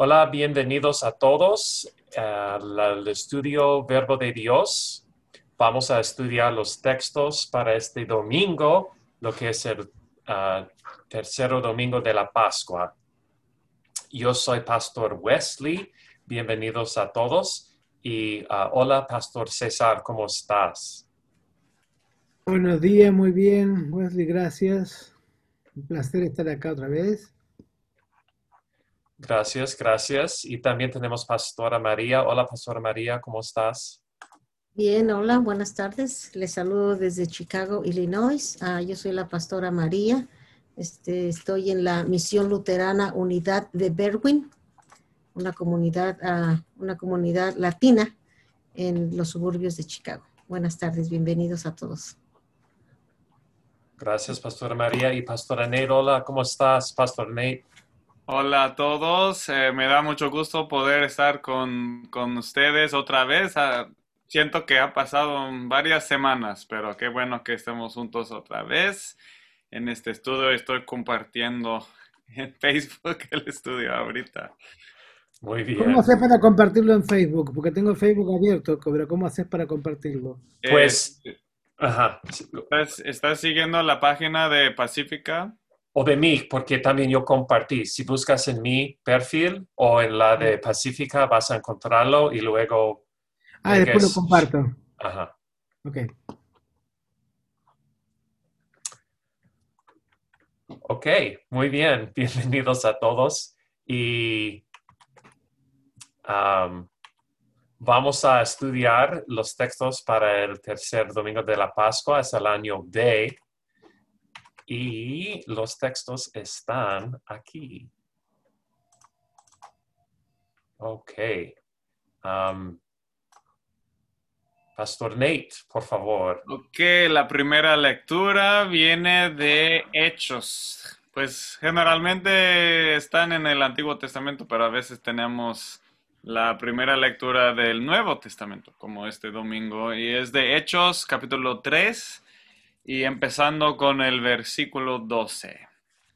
Hola, bienvenidos a todos al estudio Verbo de Dios. Vamos a estudiar los textos para este domingo, lo que es el tercer domingo de la Pascua. Yo soy Pastor Wesley. Bienvenidos a todos. Y hola, Pastor César, ¿cómo estás? Buenos días, muy bien, Wesley, gracias. Un placer estar acá otra vez. Gracias, gracias. Y también tenemos Pastora María. Hola, Pastora María, ¿cómo estás? Bien, hola, buenas tardes. Les saludo desde Chicago, Illinois. Yo soy la pastora María. Estoy en la Misión Luterana Unidad de Berwyn, una comunidad latina en los suburbios de Chicago. Buenas tardes, bienvenidos a todos. Gracias, Pastora María. Y Pastora Nate, hola, ¿cómo estás, Pastor Nate? Hola a todos, me da mucho gusto poder estar con ustedes otra vez. Siento que ha pasado varias semanas, pero qué bueno que estemos juntos otra vez. En este estudio estoy compartiendo en Facebook el estudio ahorita. Muy ¿Cómo bien. haces para compartirlo en Facebook? Porque tengo Facebook abierto, pero ¿cómo haces para compartirlo? Eh, Pues, ajá. ¿Estás siguiendo la página de Pacífica? O de mí, porque también yo compartí. Si buscas en mi perfil o en la de Pacífica, vas a encontrarlo y luego Después lo pegues. comparto. Ajá. Ok. Ok, muy bien. Bienvenidos a todos. Y am, vamos a estudiar los textos para el tercer domingo de la Pascua. Es el año B. Y los textos están aquí. Ok. Um, Pastor Nate, por favor. Ok, la primera lectura viene de Hechos. Pues generalmente están en el Antiguo Testamento, pero a veces tenemos la primera lectura del Nuevo Testamento, como este domingo, y es de Hechos capítulo 3 y empezando con el versículo 12.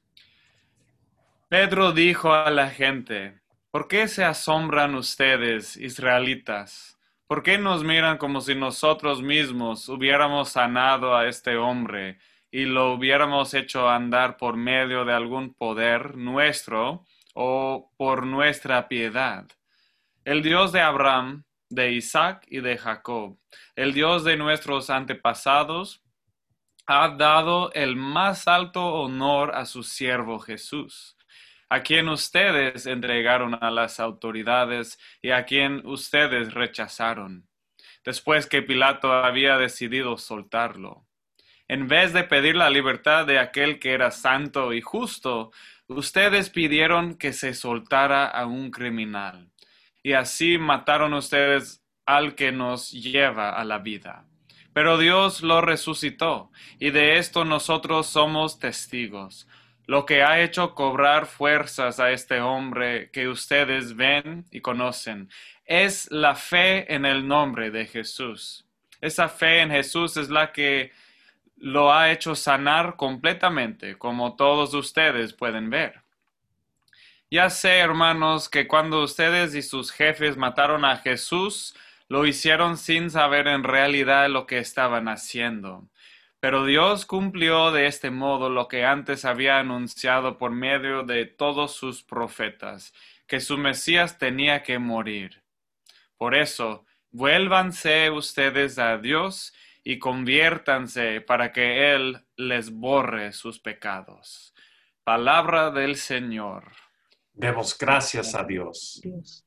Pedro dijo a la gente: ¿Por qué se asombran ustedes, israelitas? ¿Por qué nos miran como si nosotros mismos hubiéramos sanado a este hombre y lo hubiéramos hecho andar por medio de algún poder nuestro o por nuestra piedad? El Dios de Abraham, de Isaac y de Jacob, el Dios de nuestros antepasados, ha dado el más alto honor a su siervo Jesús, a quien ustedes entregaron a las autoridades y a quien ustedes rechazaron, después que Pilato había decidido soltarlo. En vez de pedir la libertad de aquel que era santo y justo, ustedes pidieron que se soltara a un criminal. Y así mataron ustedes al que nos lleva a la vida. Pero Dios lo resucitó, y de esto nosotros somos testigos. Lo que ha hecho cobrar fuerzas a este hombre que ustedes ven y conocen es la fe en el nombre de Jesús. Esa fe en Jesús es la que lo ha hecho sanar completamente, como todos ustedes pueden ver. Ya sé, hermanos, que cuando ustedes y sus jefes mataron a Jesús, lo hicieron sin saber en realidad lo que estaban haciendo. Pero Dios cumplió de este modo lo que antes había anunciado por medio de todos sus profetas, que su Mesías tenía que morir. Por eso, vuélvanse ustedes a Dios y conviértanse para que Él les borre sus pecados. Palabra del Señor. Demos gracias a Dios. Dios.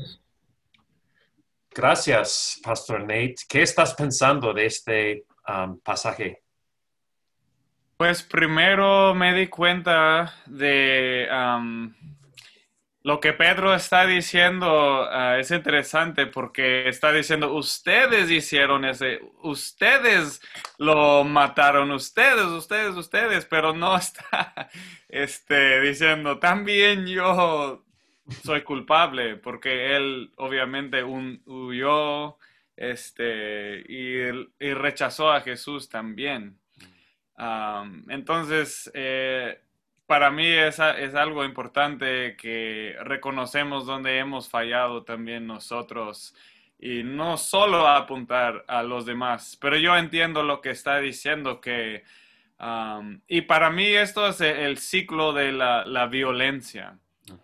Gracias, Pastor Nate. ¿Qué estás pensando de este pasaje? Pues primero me di cuenta de lo que Pedro está diciendo. Es interesante porque está diciendo, ustedes hicieron ustedes lo mataron, ustedes, pero no está diciendo, también yo soy culpable, porque él obviamente huyó y rechazó a Jesús también. Entonces, para mí es algo importante que reconocemos donde hemos fallado también nosotros y no solo apuntar a los demás, pero yo entiendo lo que está diciendo que y para mí esto es el ciclo de la violencia.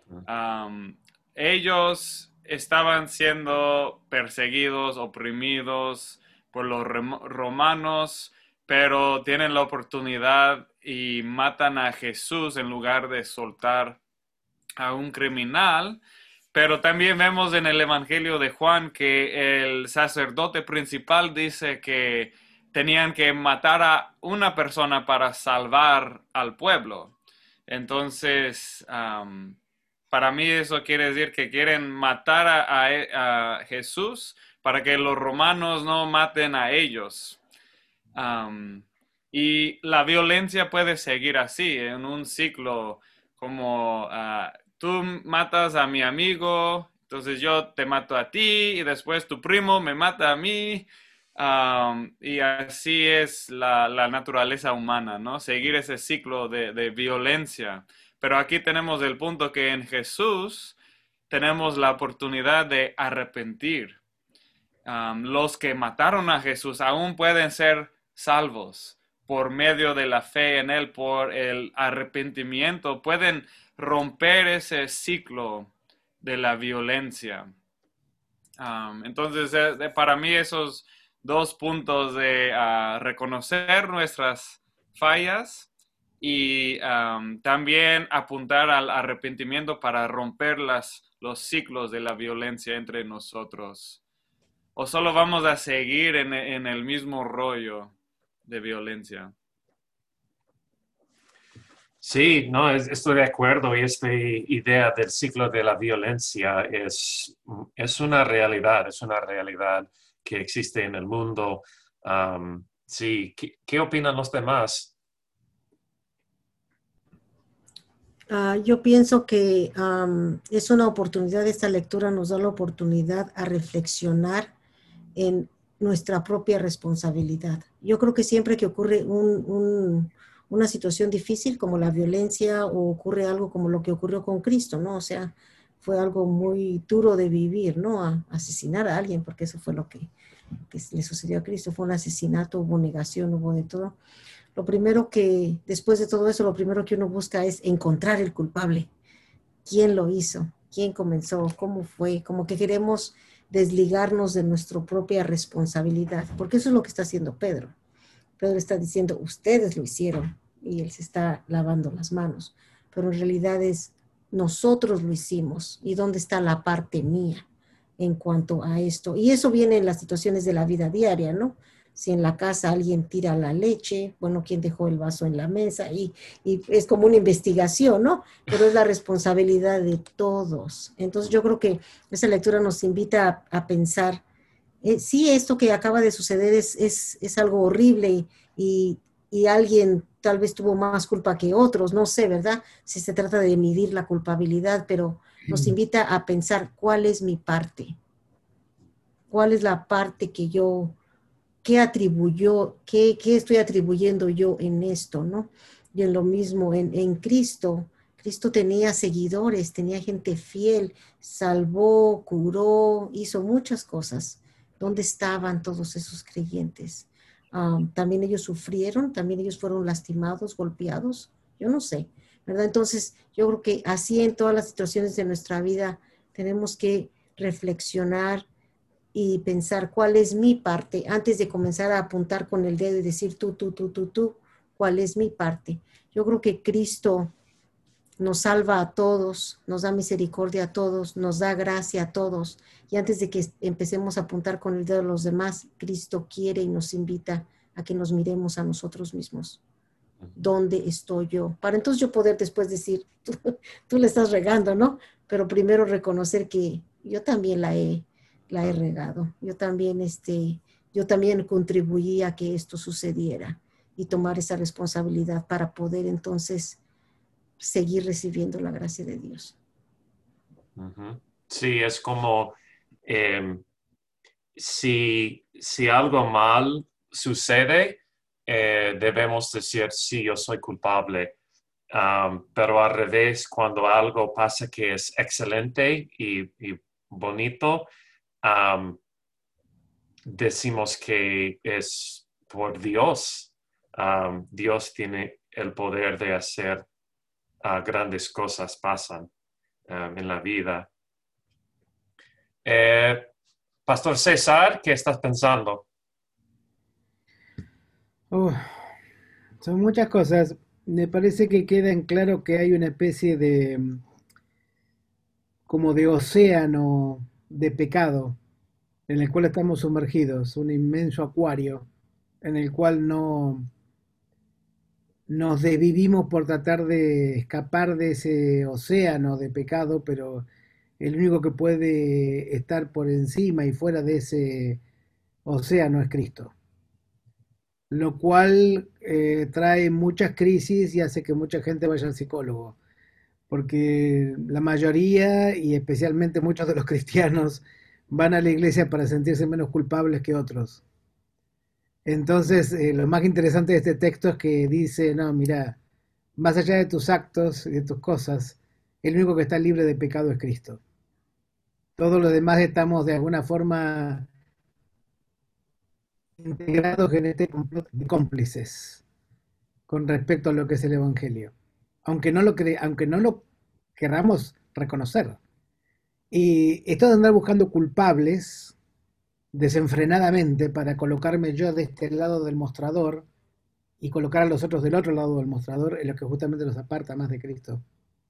Ellos estaban siendo perseguidos, oprimidos por los romanos, pero tienen la oportunidad y matan a Jesús en lugar de soltar a un criminal. Pero también vemos en el Evangelio de Juan que el sacerdote principal dice que tenían que matar a una persona para salvar al pueblo. Entonces, para mí eso quiere decir que quieren matar a Jesús para que los romanos no maten a ellos. Y la violencia puede seguir así, en un ciclo como tú matas a mi amigo, entonces yo te mato a ti y después tu primo me mata a mí. Y así es la naturaleza humana, ¿no? Seguir ese ciclo de violencia. Pero aquí tenemos el punto que en Jesús tenemos la oportunidad de arrepentir. Los que mataron a Jesús aún pueden ser salvos por medio de la fe en Él, por el arrepentimiento. Pueden romper ese ciclo de la violencia. Entonces, para mí esos dos puntos de reconocer nuestras fallas y también apuntar al arrepentimiento para romper los ciclos de la violencia entre nosotros. ¿O solo vamos a seguir en el mismo rollo de violencia? Sí, no, estoy de acuerdo y esta idea del ciclo de la violencia es una realidad que existe en el mundo. Sí, ¿qué opinan los demás? Yo pienso que es una oportunidad, esta lectura nos da la oportunidad a reflexionar en nuestra propia responsabilidad. Yo creo que siempre que ocurre una situación difícil como la violencia o ocurre algo como lo que ocurrió con Cristo, ¿no? O sea, fue algo muy duro de vivir, ¿no? Asesinar a alguien, porque eso fue lo que le sucedió a Cristo, fue un asesinato, hubo negación, hubo de todo. Lo primero que, después de todo eso, lo primero que uno busca es encontrar el culpable. ¿Quién lo hizo? ¿Quién comenzó? ¿Cómo fue? Como que queremos desligarnos de nuestra propia responsabilidad, porque eso es lo que está haciendo Pedro. Pedro está diciendo, ustedes lo hicieron, y él se está lavando las manos, pero en realidad es, nosotros lo hicimos, y dónde está la parte mía en cuanto a esto. Y eso viene en las situaciones de la vida diaria, ¿no? Si en la casa alguien tira la leche, bueno, ¿quién dejó el vaso en la mesa? Y es como una investigación, ¿no? Pero es la responsabilidad de todos. Entonces yo creo que esa lectura nos invita a pensar, sí, esto que acaba de suceder es algo horrible y alguien tal vez tuvo más culpa que otros, no sé, ¿verdad? Si se trata de medir la culpabilidad, pero nos invita a pensar cuál es mi parte, cuál es la parte que yo, qué estoy atribuyendo yo en esto, ¿no? Y en lo mismo, en Cristo, Cristo tenía seguidores, tenía gente fiel, salvó, curó, hizo muchas cosas. ¿Dónde estaban todos esos creyentes? También ellos sufrieron, también ellos fueron lastimados, golpeados, yo no sé, ¿verdad? Entonces, yo creo que así en todas las situaciones de nuestra vida tenemos que reflexionar y pensar cuál es mi parte antes de comenzar a apuntar con el dedo y decir tú, cuál es mi parte. Yo creo que Cristo nos salva a todos, nos da misericordia a todos, nos da gracia a todos. Y antes de que empecemos a apuntar con el dedo a los demás, Cristo quiere y nos invita a que nos miremos a nosotros mismos. ¿Dónde estoy yo? Para entonces yo poder después decir, tú le estás regando, ¿no? Pero primero reconocer que yo también la he regado. Yo también contribuí a que esto sucediera y tomar esa responsabilidad para poder entonces seguir recibiendo la gracia de Dios. Sí, es como si algo mal sucede, debemos decir, sí, yo soy culpable. pero al revés, cuando algo pasa que es excelente y bonito, decimos que es por Dios. Dios tiene el poder de hacer grandes cosas pasan en la vida. Pastor César, ¿qué estás pensando? Oh, son muchas cosas. Me parece que queda en claro que hay una especie de, como de océano de pecado en el cual estamos sumergidos, un inmenso acuario en el cual no nos desvivimos por tratar de escapar de ese océano de pecado, pero el único que puede estar por encima y fuera de ese océano es Cristo, lo cual trae muchas crisis y hace que mucha gente vaya al psicólogo, porque la mayoría y especialmente muchos de los cristianos van a la iglesia para sentirse menos culpables que otros. Entonces, lo más interesante de este texto es que dice, no, mira, más allá de tus actos y de tus cosas, el único que está libre de pecado es Cristo. Todos los demás estamos de alguna forma integrados en este complot de cómplices con respecto a lo que es el Evangelio, aunque no lo querramos reconocer. Y esto de andar buscando culpables desenfrenadamente para colocarme yo de este lado del mostrador y colocar a los otros del otro lado del mostrador es lo que justamente nos aparta más de Cristo.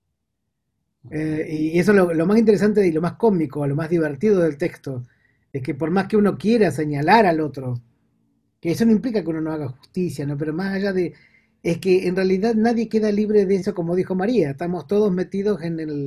Y eso es lo más interesante y lo más cómico, lo más divertido del texto, es que por más que uno quiera señalar al otro, que eso no implica que uno no haga justicia, ¿no? Pero más allá de, es que en realidad nadie queda libre de eso, como dijo María, estamos todos metidos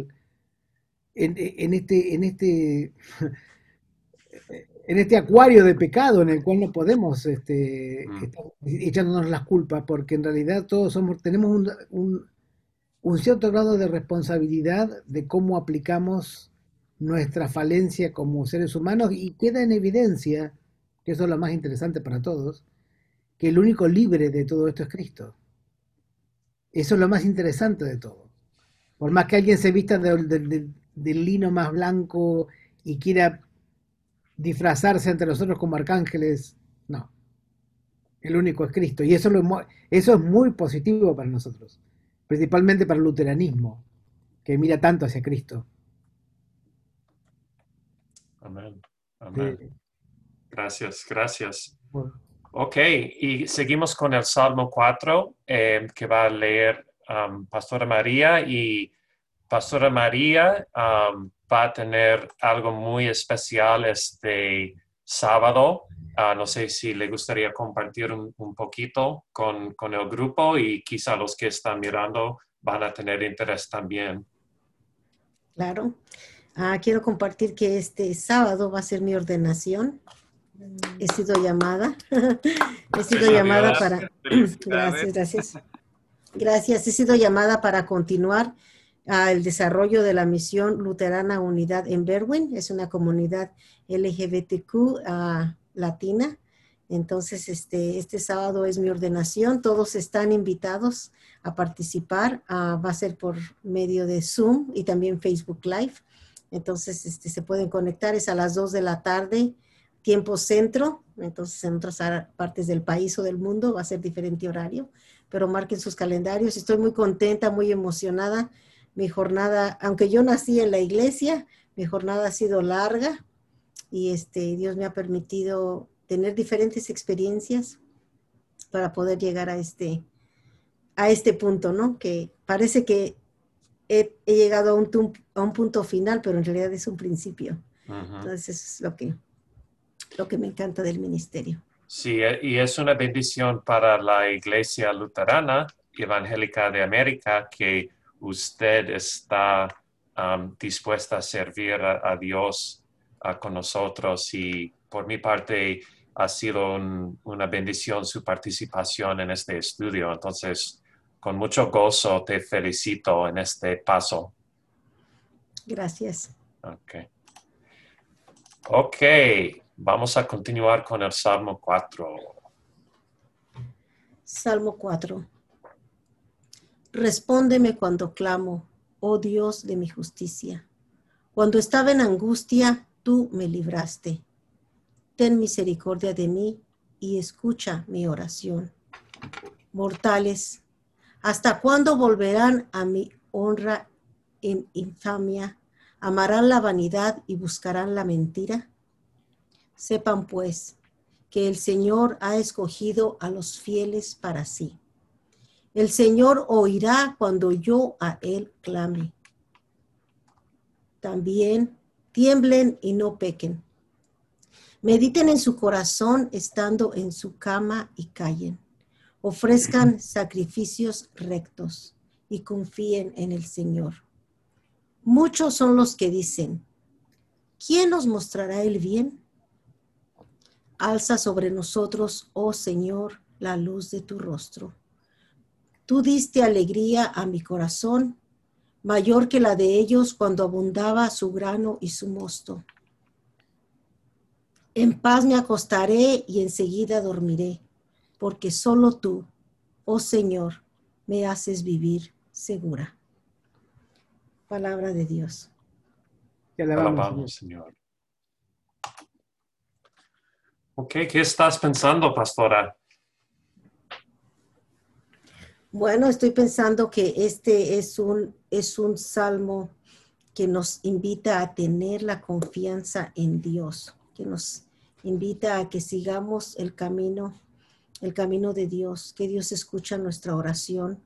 en este acuario de pecado en el cual no podemos estar echándonos las culpas, porque en realidad todos tenemos un cierto grado de responsabilidad de cómo aplicamos nuestra falencia como seres humanos, y queda en evidencia, que eso es lo más interesante para todos, que el único libre de todo esto es Cristo. Eso es lo más interesante de todo. Por más que alguien se vista del lino más blanco y quiera disfrazarse ante nosotros como arcángeles, no. El único es Cristo. Y eso es muy positivo para nosotros, principalmente para el luteranismo, que mira tanto hacia Cristo. Amén. Amén. Sí. Gracias, gracias. Bueno. Ok, y seguimos con el Salmo 4, que va a leer Pastora María, y Pastora María va a tener algo muy especial este sábado. No sé si le gustaría compartir un poquito con el grupo, y quizá los que están mirando van a tener interés también. Claro. Quiero compartir que este sábado va a ser mi ordenación. He sido llamada. He sido llamada para... Gracias. Gracias. He sido llamada para continuar el desarrollo de la misión Luterana Unidad en Berwyn. Es una comunidad LGBTQ latina. Entonces, este sábado es mi ordenación. Todos están invitados a participar. Va a ser por medio de Zoom y también Facebook Live. Entonces, se pueden conectar. Es a las 2 de la tarde, tiempo centro. Entonces, en otras partes del país o del mundo va a ser diferente horario. Pero marquen sus calendarios. Estoy muy contenta, muy emocionada. Mi jornada, aunque yo nací en la iglesia, mi jornada ha sido larga y Dios me ha permitido tener diferentes experiencias para poder llegar a este punto, ¿no? Que parece que he llegado a un punto final, pero en realidad es un principio. Entonces eso es lo que me encanta del ministerio. Sí, y es una bendición para la Iglesia Luterana Evangélica de América que usted está dispuesta a servir a Dios con nosotros, y por mi parte ha sido una bendición su participación en este estudio. Entonces, con mucho gozo te felicito en este paso. Gracias. Ok, vamos a continuar con el Salmo 4. Salmo 4. Respóndeme cuando clamo, oh Dios de mi justicia. Cuando estaba en angustia, tú me libraste. Ten misericordia de mí y escucha mi oración. Mortales, ¿hasta cuándo volverán a mi honra en infamia? ¿Amarán la vanidad y buscarán la mentira? Sepan pues que el Señor ha escogido a los fieles para sí. El Señor oirá cuando yo a Él clame. También tiemblen y no pequen. Mediten en su corazón estando en su cama y callen. Ofrezcan sacrificios rectos y confíen en el Señor. Muchos son los que dicen, ¿quién nos mostrará el bien? Alza sobre nosotros, oh Señor, la luz de tu rostro. Tú diste alegría a mi corazón, mayor que la de ellos cuando abundaba su grano y su mosto. En paz me acostaré y enseguida dormiré, porque solo tú, oh Señor, me haces vivir segura. Palabra de Dios. Te Te alabamos, alabamos, Señor. Ok, ¿qué estás pensando, pastora? Bueno, estoy pensando que este es un salmo que nos invita a tener la confianza en Dios, que nos invita a que sigamos el camino de Dios, que Dios escucha nuestra oración.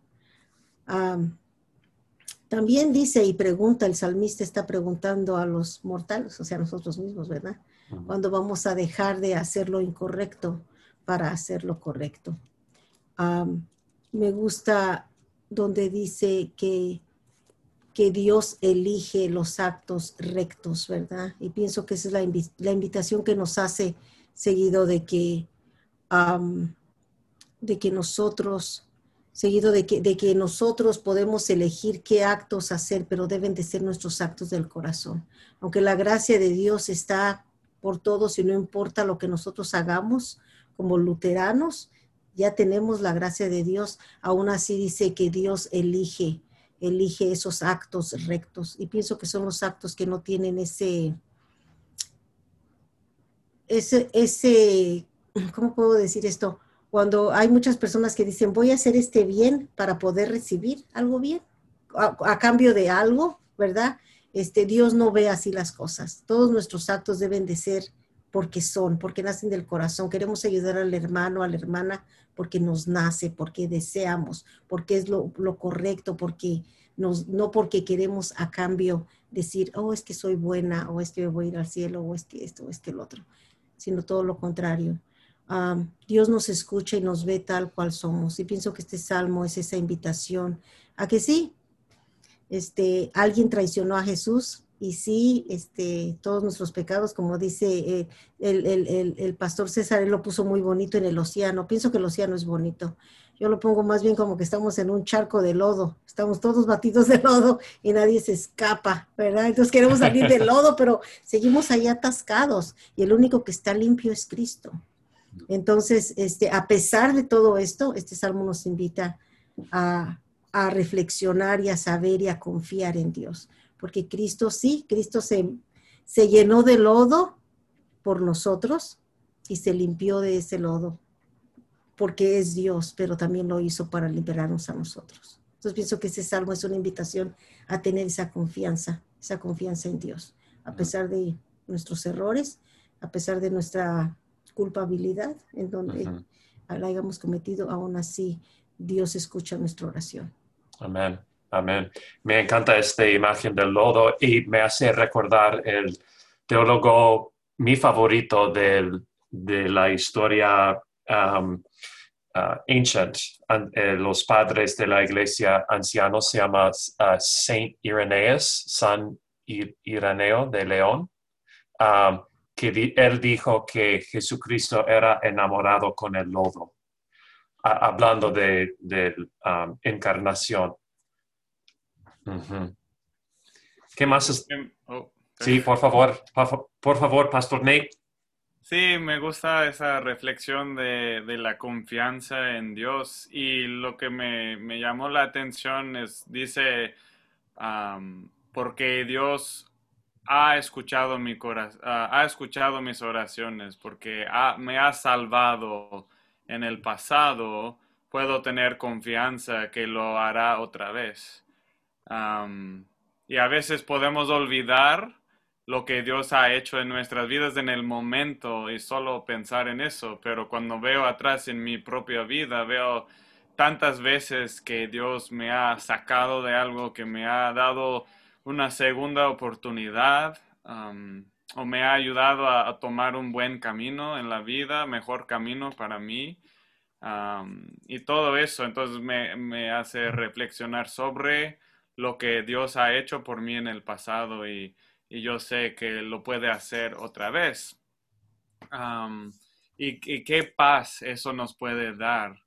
También dice y pregunta, el salmista está preguntando a los mortales, o sea, a nosotros mismos, ¿verdad? Cuando vamos a dejar de hacer lo incorrecto para hacer lo correcto. Me gusta donde dice que Dios elige los actos rectos, ¿verdad? Y pienso que esa es la invitación que nos hace seguido de que nosotros podemos elegir qué actos hacer, pero deben de ser nuestros actos del corazón. Aunque la gracia de Dios está por todos y no importa lo que nosotros hagamos, como luteranos, ya tenemos la gracia de Dios, aún así dice que Dios elige esos actos rectos. Y pienso que son los actos que no tienen ese, ¿cómo puedo decir esto? Cuando hay muchas personas que dicen, voy a hacer este bien para poder recibir algo bien, a cambio de algo, ¿verdad? Dios no ve así las cosas. Todos nuestros actos deben de ser porque nacen del corazón. Queremos ayudar al hermano, a la hermana, porque nos nace, porque deseamos, porque es lo correcto, no porque queremos a cambio decir, oh, es que soy buena, o es que voy a ir al cielo, o es que esto, o es que el otro, sino todo lo contrario. Dios nos escucha y nos ve tal cual somos. Y pienso que este salmo es esa invitación a que sí, alguien traicionó a Jesús y sí, todos nuestros pecados, como dice el pastor César, él lo puso muy bonito en el océano. Pienso que el océano es bonito. Yo lo pongo más bien como que estamos en un charco de lodo. Estamos todos batidos de lodo y nadie se escapa, ¿verdad? Entonces queremos salir del lodo, pero seguimos ahí atascados y el único que está limpio es Cristo. Entonces, a pesar de todo esto, este salmo nos invita a reflexionar y a saber y a confiar en Dios. Porque Cristo se llenó de lodo por nosotros y se limpió de ese lodo porque es Dios, pero también lo hizo para liberarnos a nosotros. Entonces pienso que ese salmo es una invitación a tener esa confianza en Dios, a pesar de nuestros errores, a pesar de nuestra culpabilidad en donde la hayamos cometido, aún así Dios escucha nuestra oración. Amén, amén. Me encanta esta imagen del lodo y me hace recordar el teólogo, mi favorito de la historia ancient, los padres de la iglesia ancianos, se llama Saint Irenaeus, San Ireneo de León, que él dijo que Jesucristo era enamorado con el lodo, hablando de encarnación. ¿Qué más? Sí, por favor, Pastor Nate. Sí, me gusta esa reflexión de la confianza en Dios y lo que me llamó la atención es, dice, porque Dios ha escuchado ha escuchado mis oraciones, porque me ha salvado en el pasado, puedo tener confianza que lo hará otra vez. Am, y a veces podemos olvidar lo que Dios ha hecho en nuestras vidas en el momento y solo pensar en eso, pero cuando veo atrás en mi propia vida, veo tantas veces que Dios me ha sacado de algo, que me ha dado una segunda oportunidad, o me ha ayudado a tomar un buen camino en la vida, mejor camino para mí. Y todo eso entonces me hace reflexionar sobre lo que Dios ha hecho por mí en el pasado y yo sé que lo puede hacer otra vez. Um, y qué paz eso nos puede dar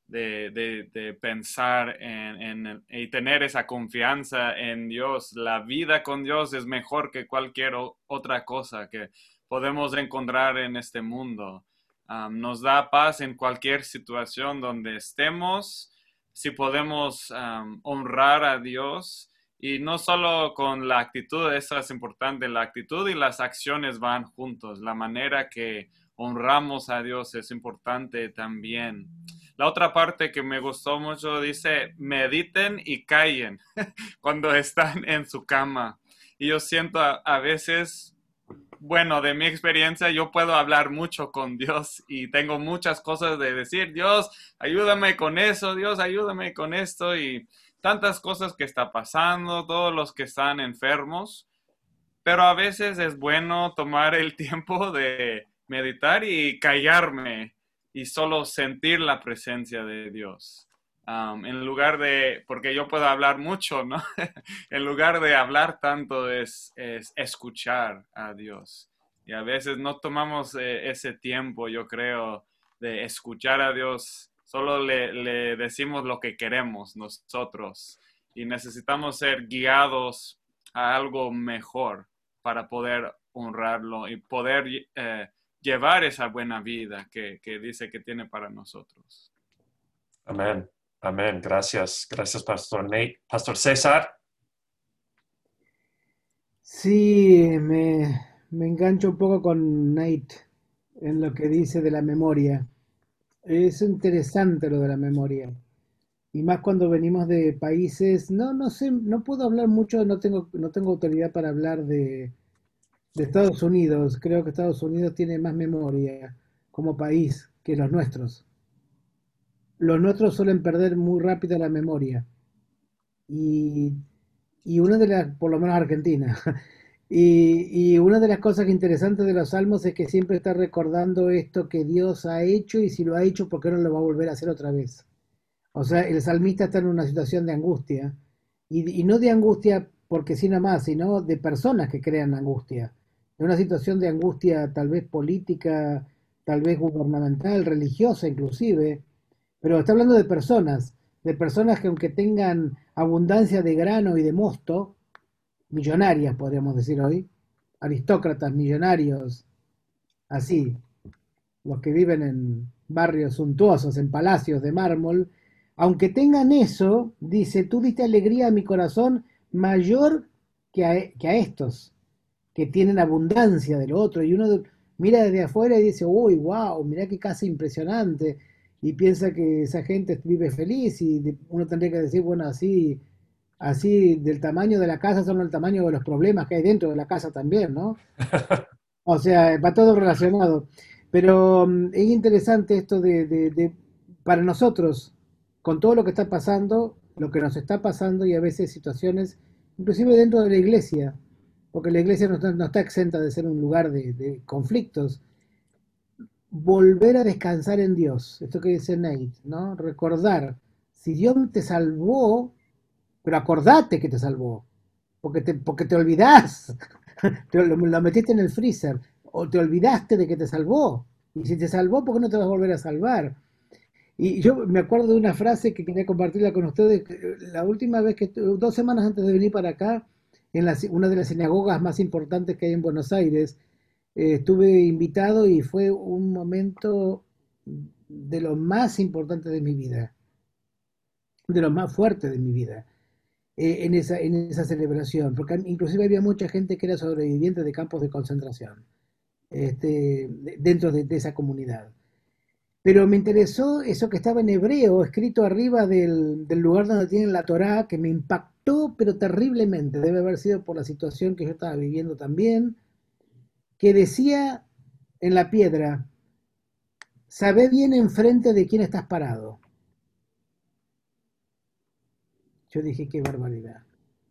de pensar y tener esa confianza en Dios. La vida con Dios es mejor que cualquier otra cosa que podemos encontrar en este mundo. Nos da paz en cualquier situación donde estemos, si podemos honrar a Dios. Y no solo con la actitud, eso es importante, la actitud y las acciones van juntos. La manera que honramos a Dios es importante también. La otra parte que me gustó mucho dice, mediten y callen cuando están en su cama. Y yo siento a veces, bueno, de mi experiencia, yo puedo hablar mucho con Dios y tengo muchas cosas de decir, Dios, ayúdame con eso, Dios, ayúdame con esto y tantas cosas que está pasando, todos los que están enfermos, pero a veces es bueno tomar el tiempo de meditar y callarme y solo sentir la presencia de Dios. En lugar de, porque yo puedo hablar mucho, ¿no? En lugar de hablar tanto es escuchar a Dios. Y a veces no tomamos ese tiempo, yo creo, de escuchar a Dios. Solo le decimos lo que queremos nosotros y necesitamos ser guiados a algo mejor para poder honrarlo y poder llevar esa buena vida que dice que tiene para nosotros. Amén. Amén. Gracias. Gracias, Pastor Nate. Pastor César. Sí, me engancho un poco con Nate en lo que dice de la memoria. Es interesante lo de la memoria. Y más cuando venimos de países, no sé, no puedo hablar mucho, no tengo autoridad para hablar de Estados Unidos. Creo que Estados Unidos tiene más memoria como país que los nuestros. Los nuestros suelen perder muy rápido la memoria. Y, y una de las, por lo menos Argentina, y una de las cosas interesantes de los salmos es que siempre está recordando esto que Dios ha hecho y si lo ha hecho, ¿por qué no lo va a volver a hacer otra vez? O sea, el salmista está en una situación de angustia, y no de angustia porque sí nomás, sino de personas que crean angustia, de una situación de angustia tal vez política, tal vez gubernamental, religiosa inclusive, pero está hablando de personas que aunque tengan abundancia de grano y de mosto, millonarias podríamos decir hoy, aristócratas, millonarios, así, los que viven en barrios suntuosos, en palacios de mármol, aunque tengan eso, dice, tú diste alegría a mi corazón mayor que a estos, que tienen abundancia de lo otro, y uno mira desde afuera y dice, uy, wow, mira qué casa impresionante, y piensa que esa gente vive feliz, y uno tendría que decir, bueno, así del tamaño de la casa son el tamaño de los problemas que hay dentro de la casa también, ¿no? O sea, va todo relacionado. Pero es interesante esto para nosotros, con todo lo que está pasando, lo que nos está pasando y a veces situaciones, inclusive dentro de la iglesia, porque la iglesia no está exenta de ser un lugar de conflictos, volver a descansar en Dios, esto que dice Nate, ¿no? Recordar, si Dios te salvó, pero acordate que te salvó, porque te olvidás, lo metiste en el freezer, o te olvidaste de que te salvó, y si te salvó, ¿por qué no te vas a volver a salvar? Y yo me acuerdo de una frase que quería compartirla con ustedes, la última vez que, 2 semanas antes de venir para acá, una de las sinagogas más importantes que hay en Buenos Aires, estuve invitado y fue un momento de los más importantes de mi vida, de los más fuertes de mi vida, en esa celebración, porque inclusive había mucha gente que era sobreviviente de campos de concentración, dentro de esa comunidad. Pero me interesó eso que estaba en hebreo, escrito arriba del lugar donde tienen la Torá, que me impactó, pero terriblemente. Debe haber sido por la situación que yo estaba viviendo también, que decía en la piedra, sabé bien enfrente de quién estás parado. Yo dije, qué barbaridad.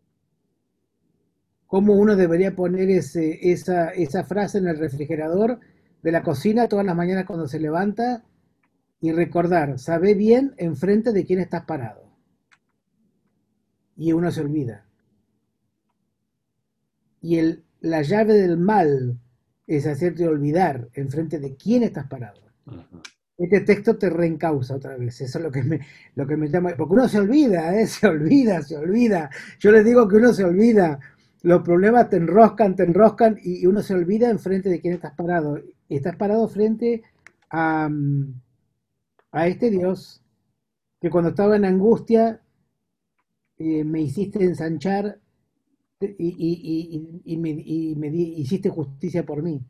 ¿Cómo uno debería poner esa frase en el refrigerador de la cocina todas las mañanas cuando se levanta y recordar, sabé bien enfrente de quién estás parado? Y uno se olvida. Y la llave del mal es hacerte olvidar enfrente de quién estás parado. Uh-huh. Este texto te reencausa otra vez, eso es lo que me llama, porque uno se olvida, se olvida. Yo les digo que uno se olvida, los problemas te enroscan y uno se olvida enfrente de quién estás parado. Y estás parado frente a este Dios que cuando estaba en angustia me hiciste ensanchar y me hiciste justicia por mí.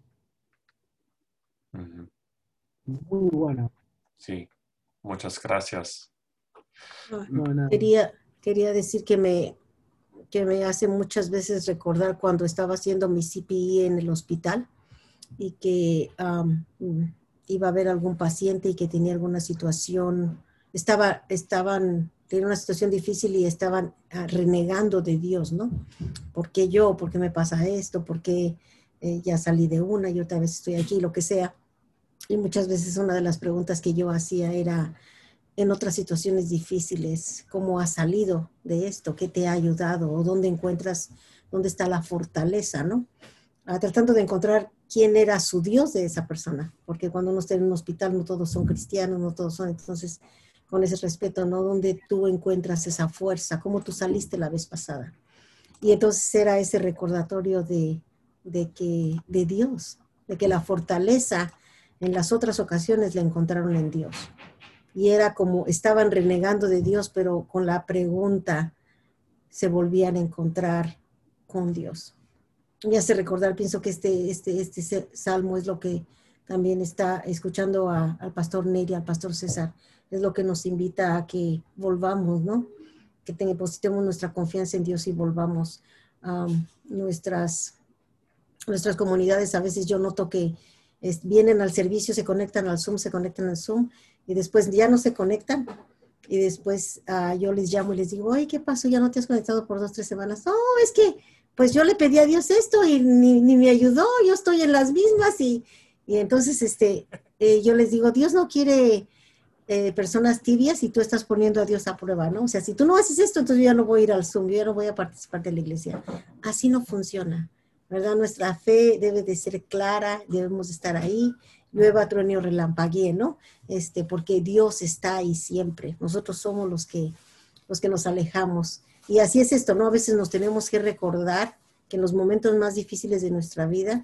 Uh-huh. Muy bueno. Sí, muchas gracias. No, quería decir que me hace muchas veces recordar cuando estaba haciendo mi CPE en el hospital y que iba a ver algún paciente y que tenía alguna situación, tenía una situación difícil y estaban renegando de Dios, ¿no? ¿Por qué yo? ¿Por qué me pasa esto? ¿Por qué ya salí de una y otra vez estoy aquí? Lo que sea. Y muchas veces una de las preguntas que yo hacía era, en otras situaciones difíciles, ¿cómo has salido de esto? ¿Qué te ha ayudado? ¿O dónde está la fortaleza, no? Tratando de encontrar quién era su Dios de esa persona, porque cuando uno está en un hospital no todos son cristianos, no todos son, entonces con ese respeto, ¿no? ¿Dónde tú encuentras esa fuerza? ¿Cómo tú saliste la vez pasada? Y entonces era ese recordatorio de Dios, de que la fortaleza en las otras ocasiones la encontraron en Dios. Y era como estaban renegando de Dios, pero con la pregunta se volvían a encontrar con Dios. Me hace recordar, pienso que este salmo es lo que también está escuchando al pastor Neri, al pastor César, es lo que nos invita a que volvamos, ¿no? Que depositemos nuestra confianza en Dios y volvamos a nuestras comunidades. A veces yo noto que vienen al servicio, se conectan al Zoom y después ya no se conectan y después yo les llamo y les digo, oye, ¿qué pasó? ¿Ya no te has conectado por 2-3 semanas? No, es que pues yo le pedí a Dios esto y ni me ayudó, yo estoy en las mismas y entonces yo les digo, Dios no quiere personas tibias y tú estás poniendo a Dios a prueba, ¿no? O sea, si tú no haces esto, entonces yo ya no voy a ir al Zoom, yo ya no voy a participar de la iglesia. Así no funciona, ¿verdad? Nuestra fe debe de ser clara, debemos estar ahí, llueva, truene o relampaguee, ¿no? Porque Dios está ahí siempre. Nosotros somos los que nos alejamos. Y así es esto, ¿no? A veces nos tenemos que recordar que en los momentos más difíciles de nuestra vida,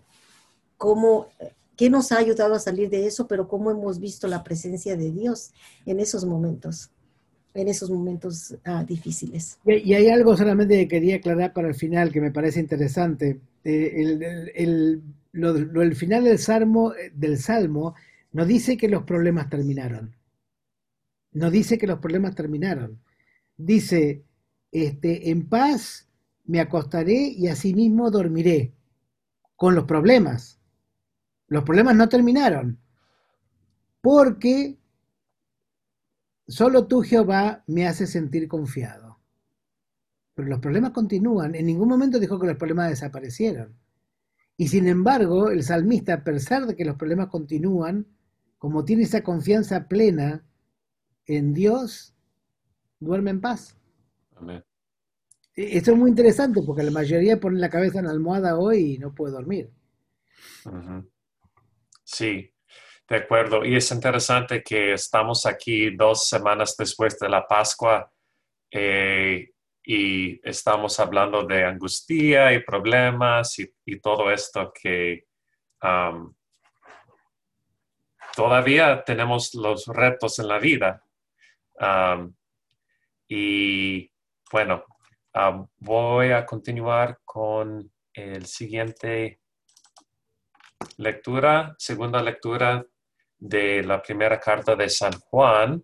qué nos ha ayudado a salir de eso, pero cómo hemos visto la presencia de Dios en esos momentos difíciles. Y hay algo solamente que quería aclarar para el final que me parece interesante. El final del Salmo no dice que los problemas terminaron. No dice que los problemas terminaron. Dice, en paz me acostaré y asimismo dormiré. Con los problemas. Los problemas no terminaron. Porque solo tú, Jehová, me haces sentir confiado. Pero los problemas continúan. En ningún momento dijo que los problemas desaparecieron. Y sin embargo, el salmista, a pesar de que los problemas continúan, como tiene esa confianza plena en Dios, duerme en paz. Amén. Esto es muy interesante porque la mayoría pone la cabeza en la almohada hoy y no puede dormir. Uh-huh. Sí, de acuerdo. Y es interesante que estamos aquí 2 semanas después de la Pascua y estamos hablando de angustia y problemas y todo esto que um, todavía tenemos los retos en la vida. Y bueno, voy a continuar con el siguiente lectura, segunda lectura de la primera carta de San Juan.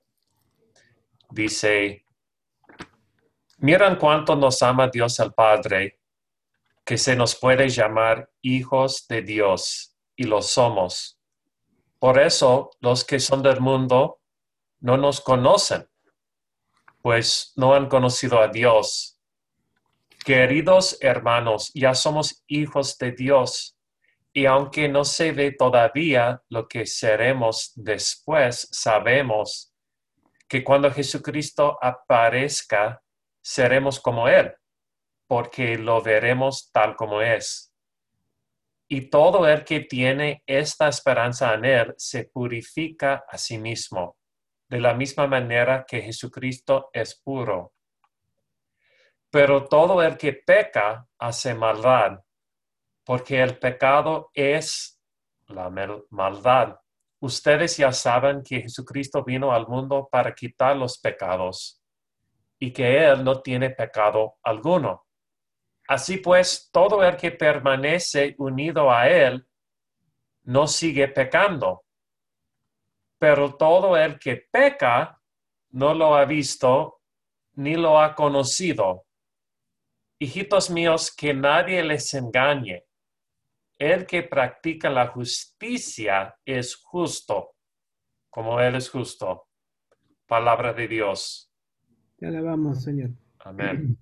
Dice, miren cuánto nos ama Dios el Padre, que se nos puede llamar hijos de Dios, y lo somos. Por eso los que son del mundo no nos conocen, pues no han conocido a Dios. Queridos hermanos, ya somos hijos de Dios, y aunque no se ve todavía lo que seremos después, sabemos que cuando Jesucristo aparezca, seremos como Él, porque lo veremos tal como es. Y todo el que tiene esta esperanza en Él se purifica a sí mismo, de la misma manera que Jesucristo es puro. Pero todo el que peca hace maldad, porque el pecado es la maldad. Ustedes ya saben que Jesucristo vino al mundo para quitar los pecados y que Él no tiene pecado alguno. Así pues, todo el que permanece unido a Él no sigue pecando. Pero todo el que peca no lo ha visto ni lo ha conocido. Hijitos míos, que nadie les engañe. El que practica la justicia es justo, como Él es justo. Palabra de Dios. Te alabamos, Señor. Amén.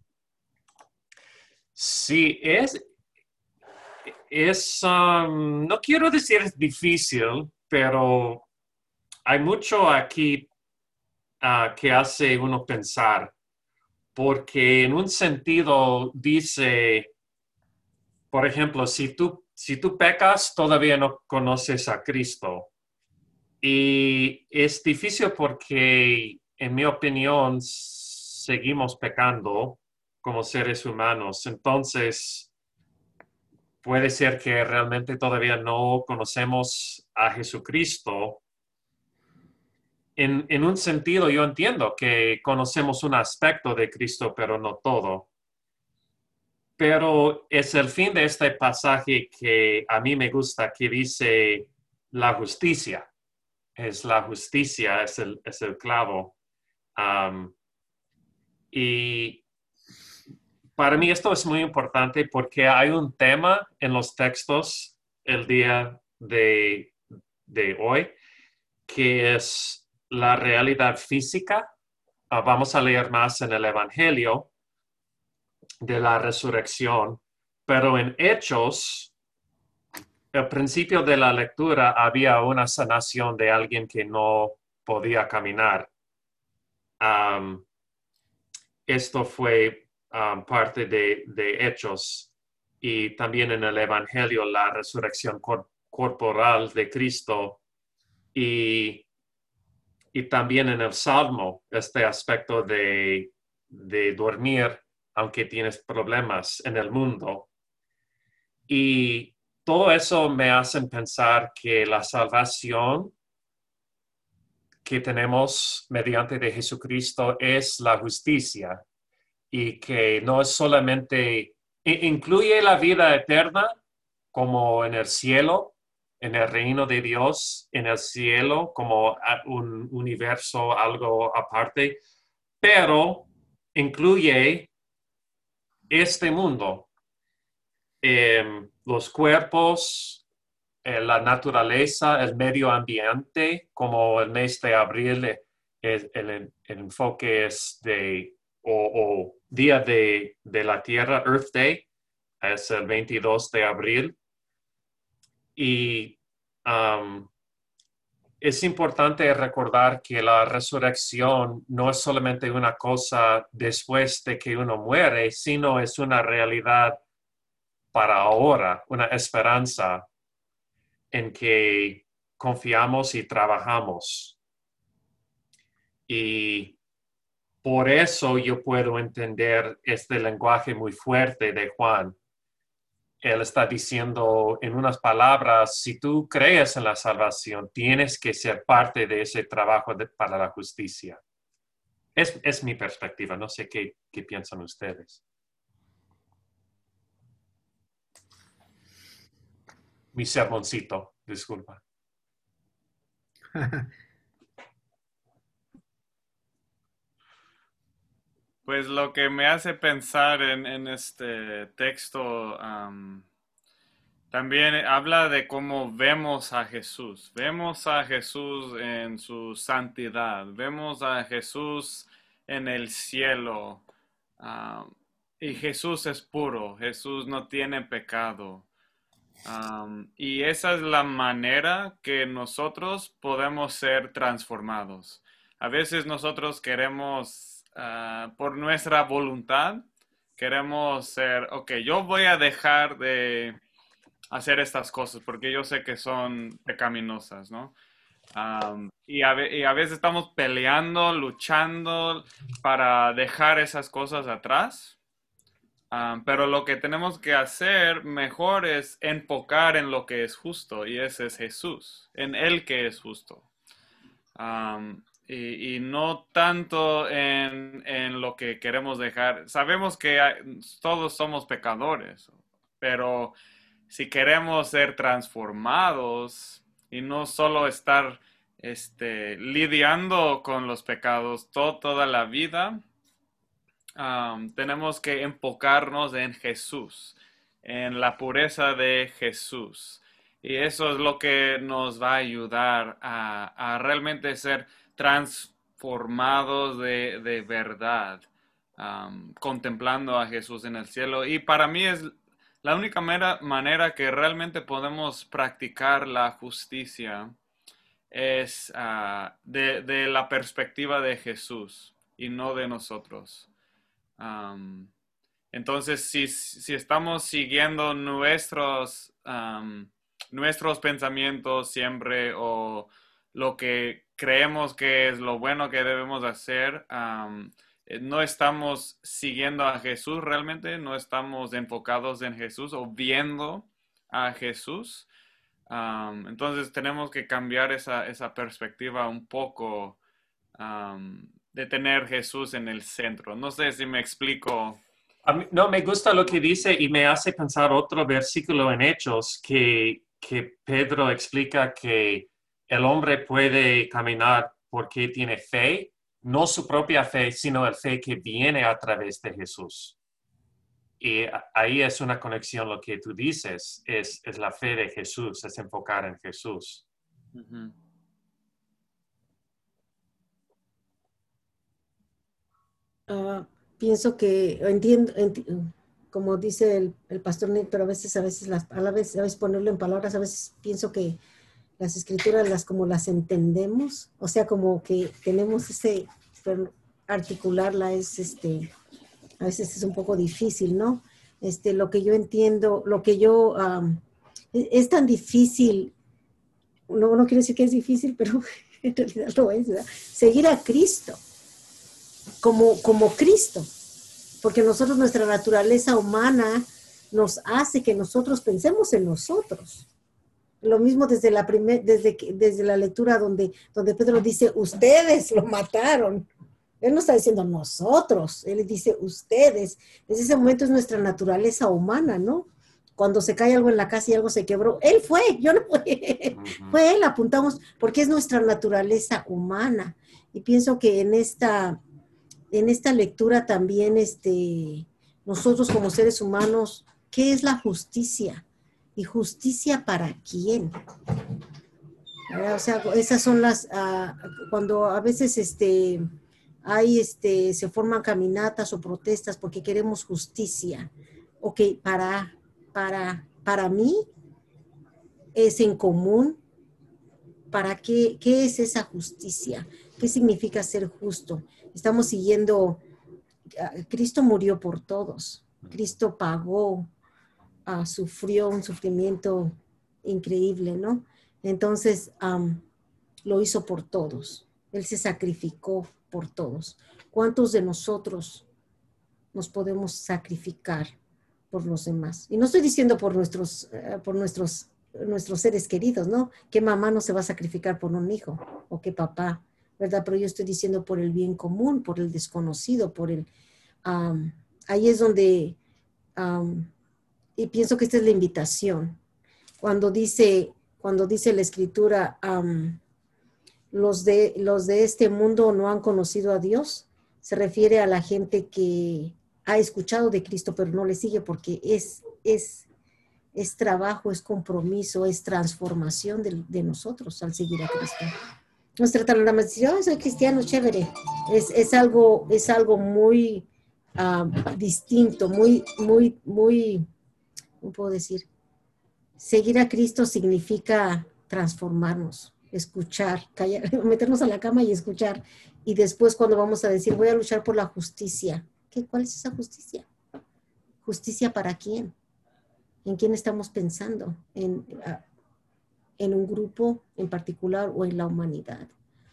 Sí, no quiero decir es difícil, pero hay mucho aquí que hace uno pensar, porque en un sentido dice, por ejemplo, si tú pecas, todavía no conoces a Cristo. Y es difícil porque, en mi opinión, seguimos pecando como seres humanos. Entonces, puede ser que realmente todavía no conocemos a Jesucristo. En un sentido, yo entiendo que conocemos un aspecto de Cristo, pero no todo. Pero es el fin de este pasaje que a mí me gusta, que dice la justicia. Es la justicia, es el clavo. Y para mí esto es muy importante porque hay un tema en los textos el día de hoy que es la realidad física. Vamos a leer más en el Evangelio de la resurrección, pero en Hechos, al principio de la lectura, había una sanación de alguien que no podía caminar. Esto fue parte de Hechos, y también en el Evangelio la resurrección corporal de Cristo, y también en el Salmo este aspecto de dormir aunque tienes problemas en el mundo. Y todo eso me hace pensar que la salvación que tenemos mediante de Jesucristo es la justicia, y que no es solamente, incluye la vida eterna como en el cielo, en el reino de Dios, en el cielo como un universo, algo aparte, pero incluye este mundo, los cuerpos, la naturaleza, el medio ambiente, como el mes de abril, el enfoque es o Día de la Tierra, Earth Day, es el 22 de abril. Y es importante recordar que la resurrección no es solamente una cosa después de que uno muere, sino es una realidad para ahora, una esperanza en que confiamos y trabajamos. Y por eso yo puedo entender este lenguaje muy fuerte de Juan, él está diciendo en unas palabras, si tú crees en la salvación, tienes que ser parte de ese trabajo para la justicia. Es mi perspectiva, no sé qué piensan ustedes. Mi sermoncito, disculpa. Pues lo que me hace pensar en este texto también habla de cómo vemos a Jesús. Vemos a Jesús en su santidad. Vemos a Jesús en el cielo. Y Jesús es puro. Jesús no tiene pecado. Y esa es la manera que nosotros podemos ser transformados. A veces nosotros queremos, por nuestra voluntad, queremos ser, ok, yo voy a dejar de hacer estas cosas porque yo sé que son pecaminosas, ¿no? Y a veces estamos peleando, luchando para dejar esas cosas atrás. Pero lo que tenemos que hacer mejor es enfocar en lo que es justo, y ese es Jesús, en Él que es justo. Y no tanto en lo que queremos dejar. Sabemos que todos somos pecadores, pero si queremos ser transformados y no solo estar lidiando con los pecados toda la vida, tenemos que enfocarnos en Jesús, en la pureza de Jesús. Y eso es lo que nos va a ayudar a realmente ser transformados de verdad, contemplando a Jesús en el cielo. Y para mí es la única manera que realmente podemos practicar la justicia es de la perspectiva de Jesús y no de nosotros. Entonces, si estamos siguiendo nuestros pensamientos siempre o lo que creemos que es lo bueno que debemos hacer, no estamos siguiendo a Jesús realmente, no estamos enfocados en Jesús o viendo a Jesús. Entonces tenemos que cambiar esa perspectiva un poco, de tener Jesús en el centro. No sé si me explico. No, me gusta lo que dice y me hace pensar otro versículo en Hechos que Pedro explica que el hombre puede caminar porque tiene fe, no su propia fe, sino el fe que viene a través de Jesús. Y ahí es una conexión lo que tú dices, es la fe de Jesús, es enfocar en Jesús. Uh-huh. Pienso que entiendo, como dice el pastor Nick, pero a veces ponerlo en palabras, a veces pienso que las escrituras como las entendemos, o sea, como que tenemos pero articularla a veces es un poco difícil, ¿no? Lo que yo entiendo, es tan difícil, no quiero decir que es difícil, pero en realidad lo es, ¿verdad? Seguir a Cristo como Cristo, porque nuestra naturaleza humana nos hace que nosotros pensemos en nosotros. Lo mismo desde la lectura donde Pedro dice, ustedes lo mataron. Él no está diciendo nosotros, él dice ustedes. Desde ese momento es nuestra naturaleza humana, ¿no? Cuando se cae algo en la casa y algo se quebró, él fue, yo no fui. Fue él, apuntamos, porque es nuestra naturaleza humana. Y pienso que en esta lectura también, nosotros como seres humanos, ¿qué es la justicia? ¿Y justicia para quién? O sea, esas son cuando a veces se forman caminatas o protestas porque queremos justicia. Ok, para mí es en común. ¿Para qué es esa justicia? ¿Qué significa ser justo? Estamos siguiendo, Cristo murió por todos. Cristo pagó, sufrió un sufrimiento increíble, ¿no? Entonces, lo hizo por todos. Él se sacrificó por todos. ¿Cuántos de nosotros nos podemos sacrificar por los demás. Y no estoy diciendo por nuestros seres queridos, ¿no? ¿Qué mamá no se va a sacrificar por un hijo? O qué papá, ¿verdad? Pero yo estoy diciendo por el bien común, por el desconocido, ahí es donde, y pienso que esta es la invitación. Cuando dice la Escritura, los de este mundo no han conocido a Dios, se refiere a la gente que ha escuchado de Cristo, pero no le sigue, porque es trabajo, es compromiso, es transformación de nosotros al seguir a Cristo. No se trata nada más de decir, oh, soy cristiano, chévere. Es algo muy distinto, muy, ¿cómo puedo decir? Seguir a Cristo significa transformarnos, escuchar, callar, meternos a la cama y escuchar. Y después cuando vamos a decir, voy a luchar por la justicia. ¿Cuál es esa justicia? ¿Justicia para quién? ¿En quién estamos pensando? ¿En un grupo en particular o en la humanidad?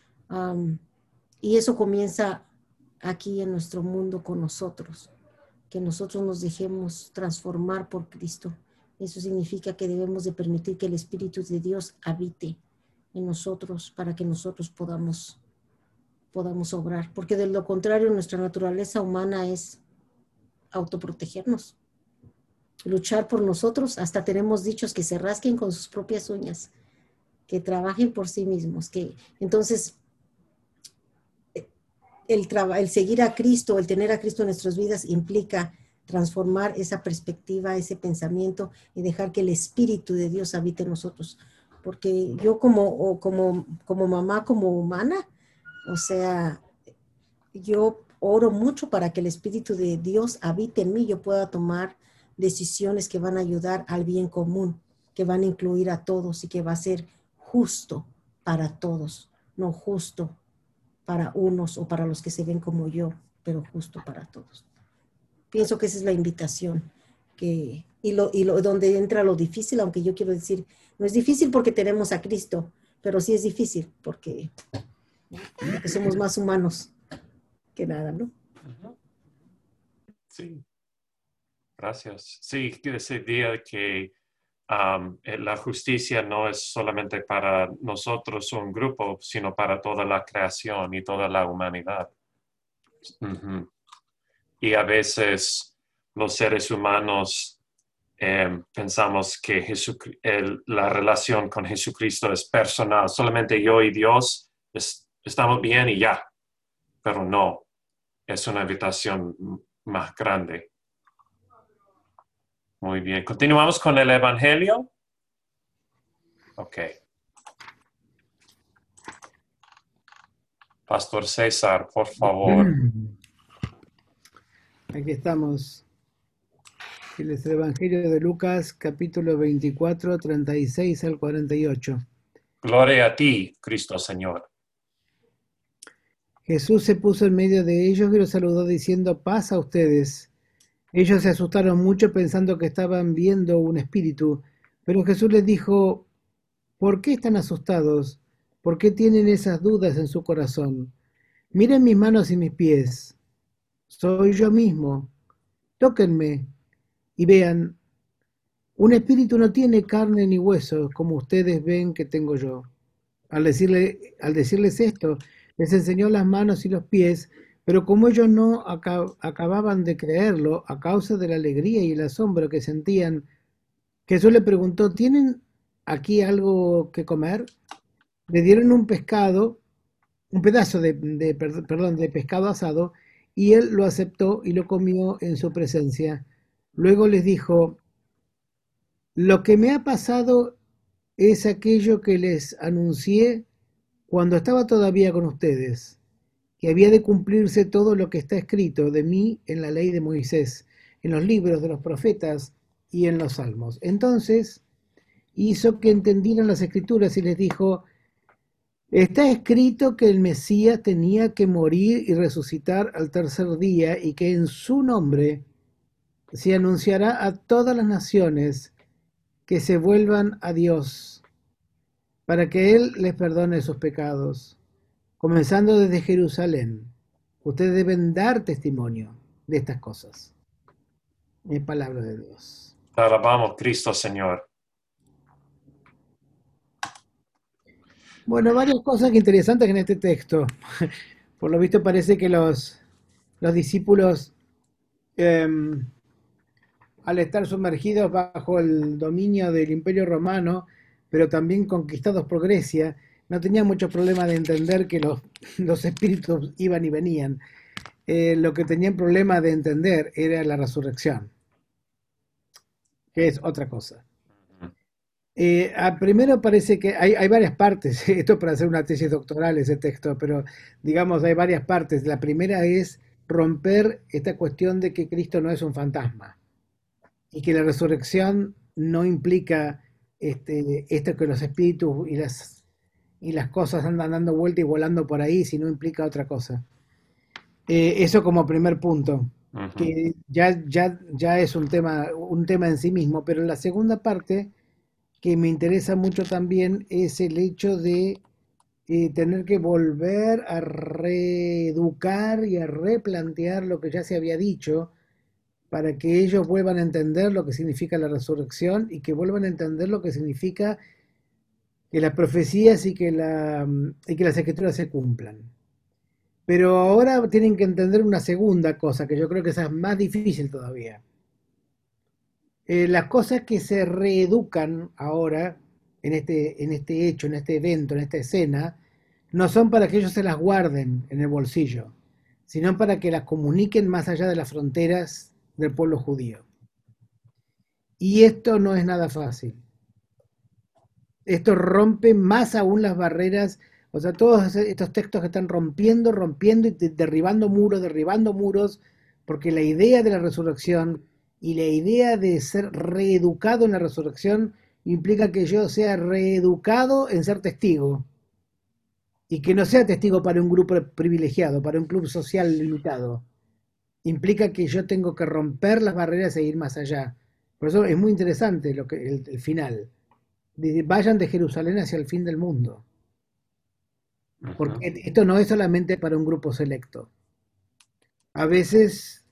Y eso comienza aquí en nuestro mundo con nosotros, que nosotros nos dejemos transformar por Cristo. Eso significa que debemos de permitir que el Espíritu de Dios habite en nosotros para que nosotros podamos obrar, porque de lo contrario nuestra naturaleza humana es autoprotegernos, luchar por nosotros. Hasta tenemos dichos que se rasquen con sus propias uñas, que trabajen por sí mismos, entonces el seguir a Cristo, el tener a Cristo en nuestras vidas implica transformar esa perspectiva, ese pensamiento y dejar que el Espíritu de Dios habite en nosotros. Porque yo como mamá, como humana, o sea, yo oro mucho para que el Espíritu de Dios habite en mí, yo pueda tomar decisiones que van a ayudar al bien común, que van a incluir a todos y que va a ser justo para todos, no justo para unos o para los que se ven como yo, pero justo para todos. Pienso que esa es la invitación, y donde entra lo difícil, aunque yo quiero decir, no es difícil porque tenemos a Cristo, pero sí es difícil porque somos más humanos que nada, ¿no? Sí, gracias. Sí, ese día que la justicia no es solamente para nosotros, un grupo, sino para toda la creación y toda la humanidad. Uh-huh. Y a veces los seres humanos pensamos que la relación con Jesucristo es personal. Solamente yo y Dios estamos bien y ya. Pero no, es una invitación más grande. Muy bien. ¿Continuamos con el Evangelio? Ok. Pastor César, por favor. Aquí estamos. Es el Evangelio de Lucas, capítulo 24, 36 al 48. Gloria a ti, Cristo Señor. Jesús se puso en medio de ellos y los saludó diciendo, paz a ustedes. Ellos se asustaron mucho pensando que estaban viendo un espíritu, pero Jesús les dijo, ¿por qué están asustados? ¿Por qué tienen esas dudas en su corazón? Miren mis manos y mis pies. Soy yo mismo. Tóquenme y vean, un espíritu no tiene carne ni huesos, como ustedes ven que tengo yo. Al decirles esto, les enseñó las manos y los pies, pero como ellos no acababan de creerlo, a causa de la alegría y el asombro que sentían, Jesús le preguntó, ¿tienen aquí algo que comer? Le dieron un pedazo de pescado asado, y él lo aceptó y lo comió en su presencia. Luego les dijo, lo que me ha pasado es aquello que les anuncié cuando estaba todavía con ustedes, que había de cumplirse todo lo que está escrito de mí en la ley de Moisés, en los libros de los profetas y en los salmos. Entonces hizo que entendieran las escrituras y les dijo, está escrito que el Mesías tenía que morir y resucitar al tercer día y que en su nombre se anunciará a todas las naciones que se vuelvan a Dios, para que Él les perdone sus pecados, comenzando desde Jerusalén. Ustedes deben dar testimonio de estas cosas. Palabra de Dios. Te alabamos, Cristo Señor. Bueno, varias cosas interesantes en este texto. Por lo visto parece que los discípulos, al estar sumergidos bajo el dominio del Imperio Romano, pero también conquistados por Grecia, no tenían mucho problema de entender que los espíritus iban y venían. Lo que tenían problema de entender era la resurrección, que es otra cosa. Primero parece que hay varias partes, esto para hacer una tesis doctoral ese texto, pero digamos hay varias partes. La primera es romper esta cuestión de que Cristo no es un fantasma y que la resurrección no implica esto que los espíritus y las cosas andan dando vuelta y volando por ahí, sino implica otra cosa. Eso como primer punto, que ya es un tema en sí mismo, pero la segunda parte que me interesa mucho también es el hecho de tener que volver a reeducar y a replantear lo que ya se había dicho para que ellos vuelvan a entender lo que significa la resurrección y que vuelvan a entender lo que significa que las profecías y que las escrituras se cumplan. Pero ahora tienen que entender una segunda cosa, que yo creo que esa es más difícil todavía. Las cosas que se reeducan ahora en este hecho, en este evento, en esta escena, no son para que ellos se las guarden en el bolsillo, sino para que las comuniquen más allá de las fronteras del pueblo judío. Y esto no es nada fácil. Esto rompe más aún las barreras, o sea, todos estos textos que están rompiendo y derribando muros, porque la idea de la resurrección y la idea de ser reeducado en la resurrección implica que yo sea reeducado en ser testigo y que no sea testigo para un grupo privilegiado, para un club social limitado. Implica que yo tengo que romper las barreras e ir más allá. Por eso es muy interesante el final. Vayan de Jerusalén hacia el fin del mundo. Porque esto no es solamente para un grupo selecto. A veces,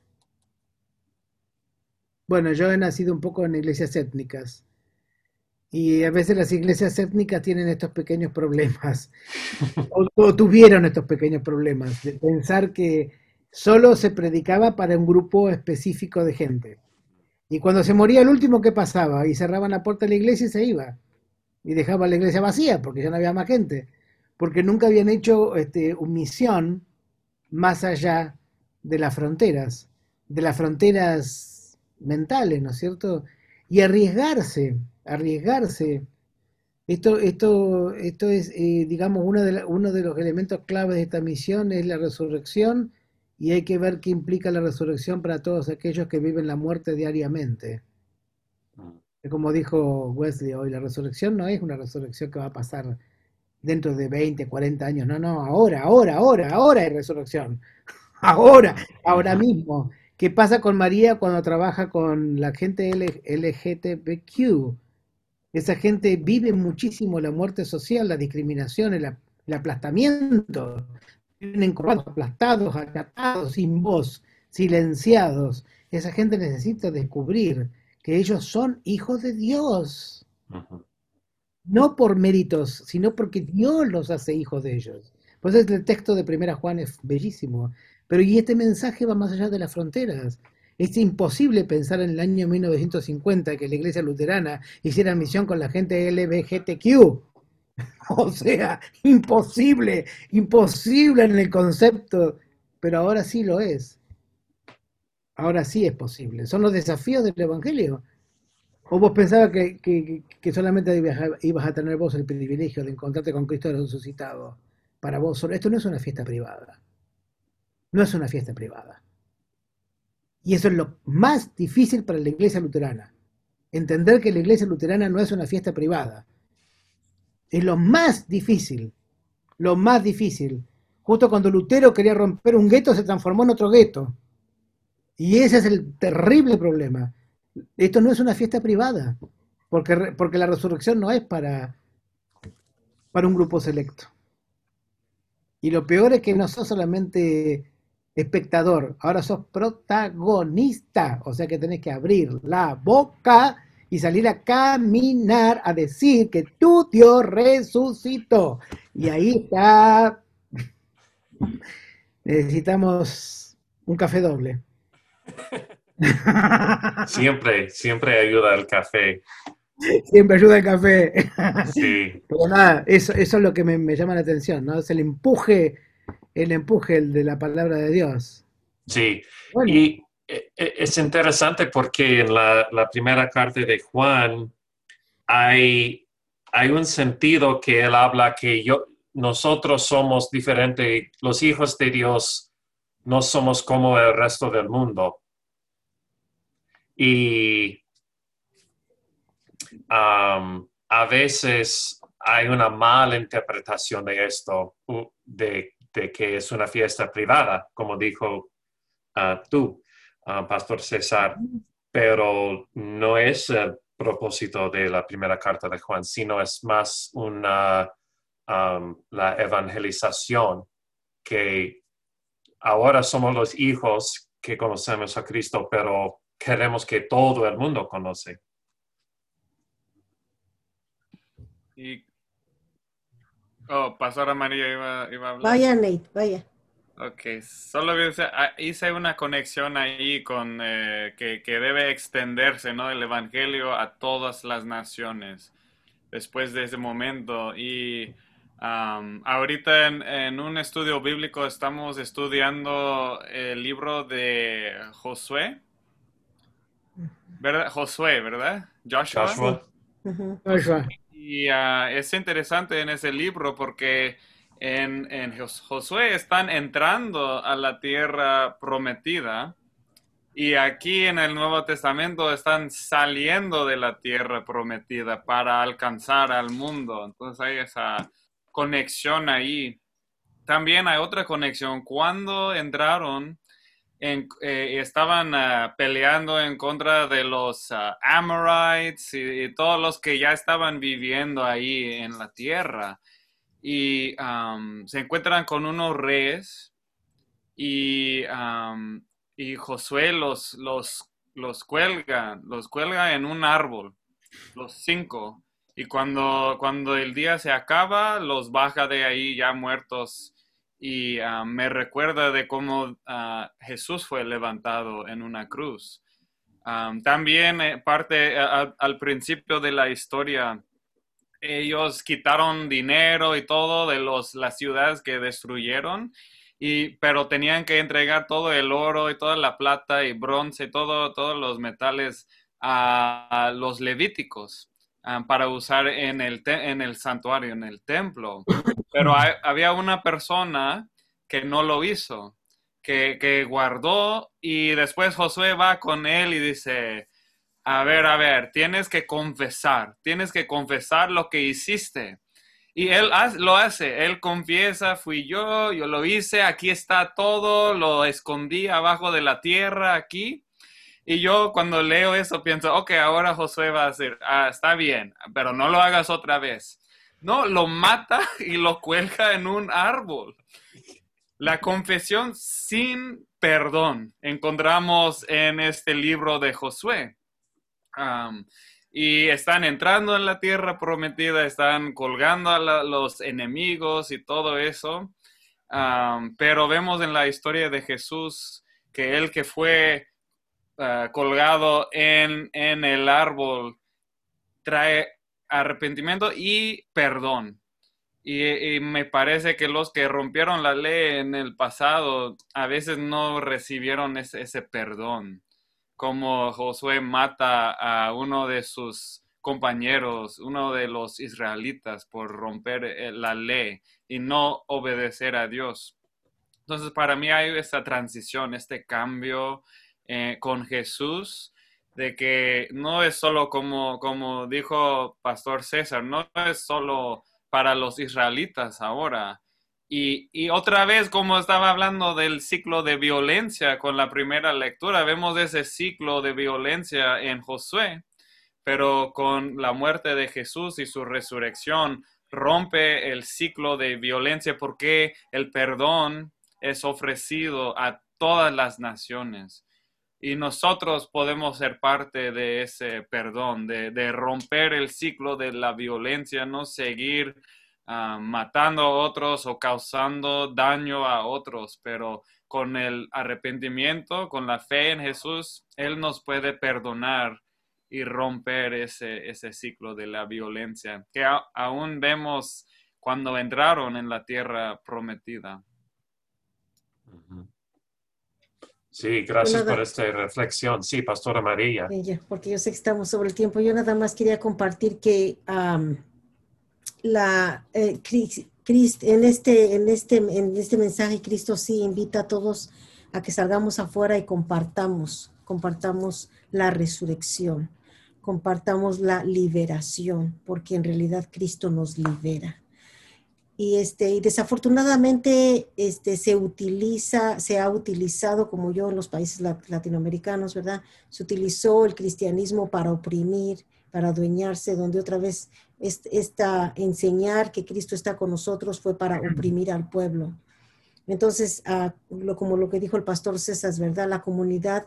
bueno, yo he nacido un poco en iglesias étnicas y a veces las iglesias étnicas tienen estos pequeños problemas o tuvieron estos pequeños problemas de pensar que solo se predicaba para un grupo específico de gente. Y cuando se moría el último, ¿qué pasaba? Y cerraban la puerta de la iglesia y se iba. Y dejaba la iglesia vacía porque ya no había más gente. Porque nunca habían hecho misión más allá de las fronteras mentales, ¿no es cierto? Y arriesgarse. Esto es, digamos, uno de los elementos claves de esta misión es la resurrección y hay que ver qué implica la resurrección para todos aquellos que viven la muerte diariamente. Como dijo Wesley hoy, la resurrección no es una resurrección que va a pasar dentro de 20, 40 años, no, ahora hay resurrección, ahora mismo. ¿Qué pasa con María cuando trabaja con la gente LGTBQ? Esa gente vive muchísimo la muerte social, la discriminación, el aplastamiento. Viven encorvados, aplastados, acatados, sin voz, silenciados. Esa gente necesita descubrir que ellos son hijos de Dios. No por méritos, sino porque Dios los hace hijos de ellos. Por eso el texto de Primera Juan es bellísimo. Pero y este mensaje va más allá de las fronteras. Es imposible pensar en el año 1950 que la iglesia luterana hiciera misión con la gente LGBTQ. O sea, imposible en el concepto, pero ahora sí lo es. Ahora sí es posible. Son los desafíos del Evangelio. ¿O vos pensabas que solamente ibas a tener vos el privilegio de encontrarte con Cristo resucitado? Para vos solo. Esto no es una fiesta privada. No es una fiesta privada. Y eso es lo más difícil para la iglesia luterana. Entender que la iglesia luterana no es una fiesta privada. Es lo más difícil. Lo más difícil. Justo cuando Lutero quería romper un gueto, se transformó en otro gueto. Y ese es el terrible problema. Esto no es una fiesta privada, porque la resurrección no es para un grupo selecto. Y lo peor es que no son solamente espectador, ahora sos protagonista, o sea que tenés que abrir la boca y salir a caminar a decir que tu Dios resucitó. Y ahí está, necesitamos un café doble. Siempre ayuda el café. Siempre ayuda el café. Sí, Pero nada, eso es lo que me llama la atención, ¿no? Es el empuje de la palabra de Dios. sí. Bueno, Y es interesante porque en la primera carta de Juan hay un sentido que él habla que nosotros somos diferentes, los hijos de Dios no somos como el resto del mundo. Y a veces hay una mala interpretación de esto, de que es una fiesta privada, como dijo tú, Pastor César, pero no es el propósito de la primera carta de Juan, sino es más la evangelización, que ahora somos los hijos que conocemos a Cristo, pero queremos que todo el mundo conoce. Y, Pastora María iba a hablar. Vaya, Nate, vaya. Ok, solo hice una conexión ahí con que debe extenderse, ¿no? El evangelio a todas las naciones después de ese momento. Y ahorita en un estudio bíblico estamos estudiando el libro de Josué, ¿verdad? Josué, ¿verdad? Joshua. Joshua. Ujú. Joshua. Y es interesante en ese libro porque en Josué están entrando a la tierra prometida y aquí en el Nuevo Testamento están saliendo de la tierra prometida para alcanzar al mundo. Entonces hay esa conexión ahí. También hay otra conexión. Cuando entraron, estaban peleando en contra de los Amorites y todos los que ya estaban viviendo ahí en la tierra. Y se encuentran con unos reyes y, y Josué los cuelga en un árbol, los 5. Y cuando el día se acaba, los baja de ahí ya muertos. Y me recuerda de cómo Jesús fue levantado en una cruz. También al principio de la historia, ellos quitaron dinero y todo de las ciudades que destruyeron, pero tenían que entregar todo el oro y toda la plata y bronce y todos los metales a los levíticos para usar en el santuario, en el templo. Pero había una persona que no lo hizo, que guardó, y después Josué va con él y dice: a ver, tienes que confesar lo que hiciste. Y él lo hace, él confiesa: fui yo lo hice, aquí está todo, lo escondí abajo de la tierra aquí. Y yo cuando leo eso pienso: ok, ahora Josué va a decir: está bien, pero no lo hagas otra vez. No, lo mata y lo cuelga en un árbol. La confesión sin perdón encontramos en este libro de Josué. Y están entrando en la tierra prometida, están colgando a los enemigos y todo eso. Pero vemos en la historia de Jesús que él que fue colgado en el árbol trae arrepentimiento y perdón. Y me parece que los que rompieron la ley en el pasado a veces no recibieron ese perdón, como Josué mata a uno de sus compañeros, uno de los israelitas, por romper la ley y no obedecer a Dios. Entonces, para mí hay esta transición, este cambio con Jesús, de que no es solo como dijo Pastor César, no es solo para los israelitas ahora. Y otra vez, como estaba hablando del ciclo de violencia con la primera lectura, vemos ese ciclo de violencia en Josué, pero con la muerte de Jesús y su resurrección rompe el ciclo de violencia porque el perdón es ofrecido a todas las naciones. Y nosotros podemos ser parte de ese perdón, de romper el ciclo de la violencia, no seguir matando a otros o causando daño a otros, pero con el arrepentimiento, con la fe en Jesús, Él nos puede perdonar y romper ese ciclo de la violencia que aún vemos cuando entraron en la tierra prometida. Sí, gracias por esta reflexión. Sí, Pastora María. Porque yo sé que estamos sobre el tiempo. Yo nada más quería compartir que en este mensaje Cristo sí invita a todos a que salgamos afuera y compartamos la resurrección, compartamos la liberación, porque en realidad Cristo nos libera. Y desafortunadamente se ha utilizado, como yo en los países latinoamericanos, ¿verdad? Se utilizó el cristianismo para oprimir, para adueñarse, donde otra vez enseñar que Cristo está con nosotros fue para oprimir al pueblo. Entonces, como lo que dijo el pastor César, ¿verdad? La comunidad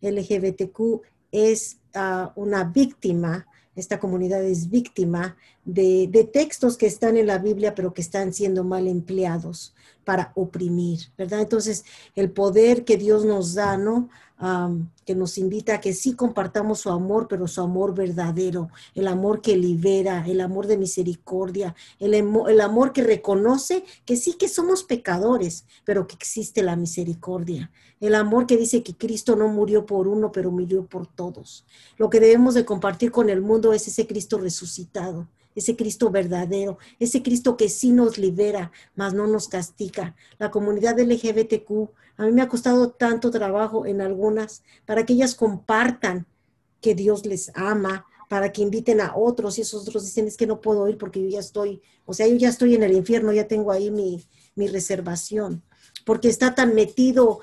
LGBTQ es una víctima. Esta comunidad es víctima de textos que están en la Biblia, pero que están siendo mal empleados para oprimir, ¿verdad? Entonces, el poder que Dios nos da, ¿no? Que nos invita a que sí compartamos su amor, pero su amor verdadero, el amor que libera, el amor de misericordia, el amor que reconoce que sí que somos pecadores, pero que existe la misericordia, el amor que dice que Cristo no murió por uno, pero murió por todos. Lo que debemos de compartir con el mundo es ese Cristo resucitado, ese Cristo verdadero, ese Cristo que sí nos libera, mas no nos castiga. La comunidad LGBTQ, a mí me ha costado tanto trabajo en algunas, para que ellas compartan que Dios les ama, para que inviten a otros, y esos otros dicen, es que no puedo ir porque yo ya estoy en el infierno, ya tengo ahí mi reservación, porque está tan metido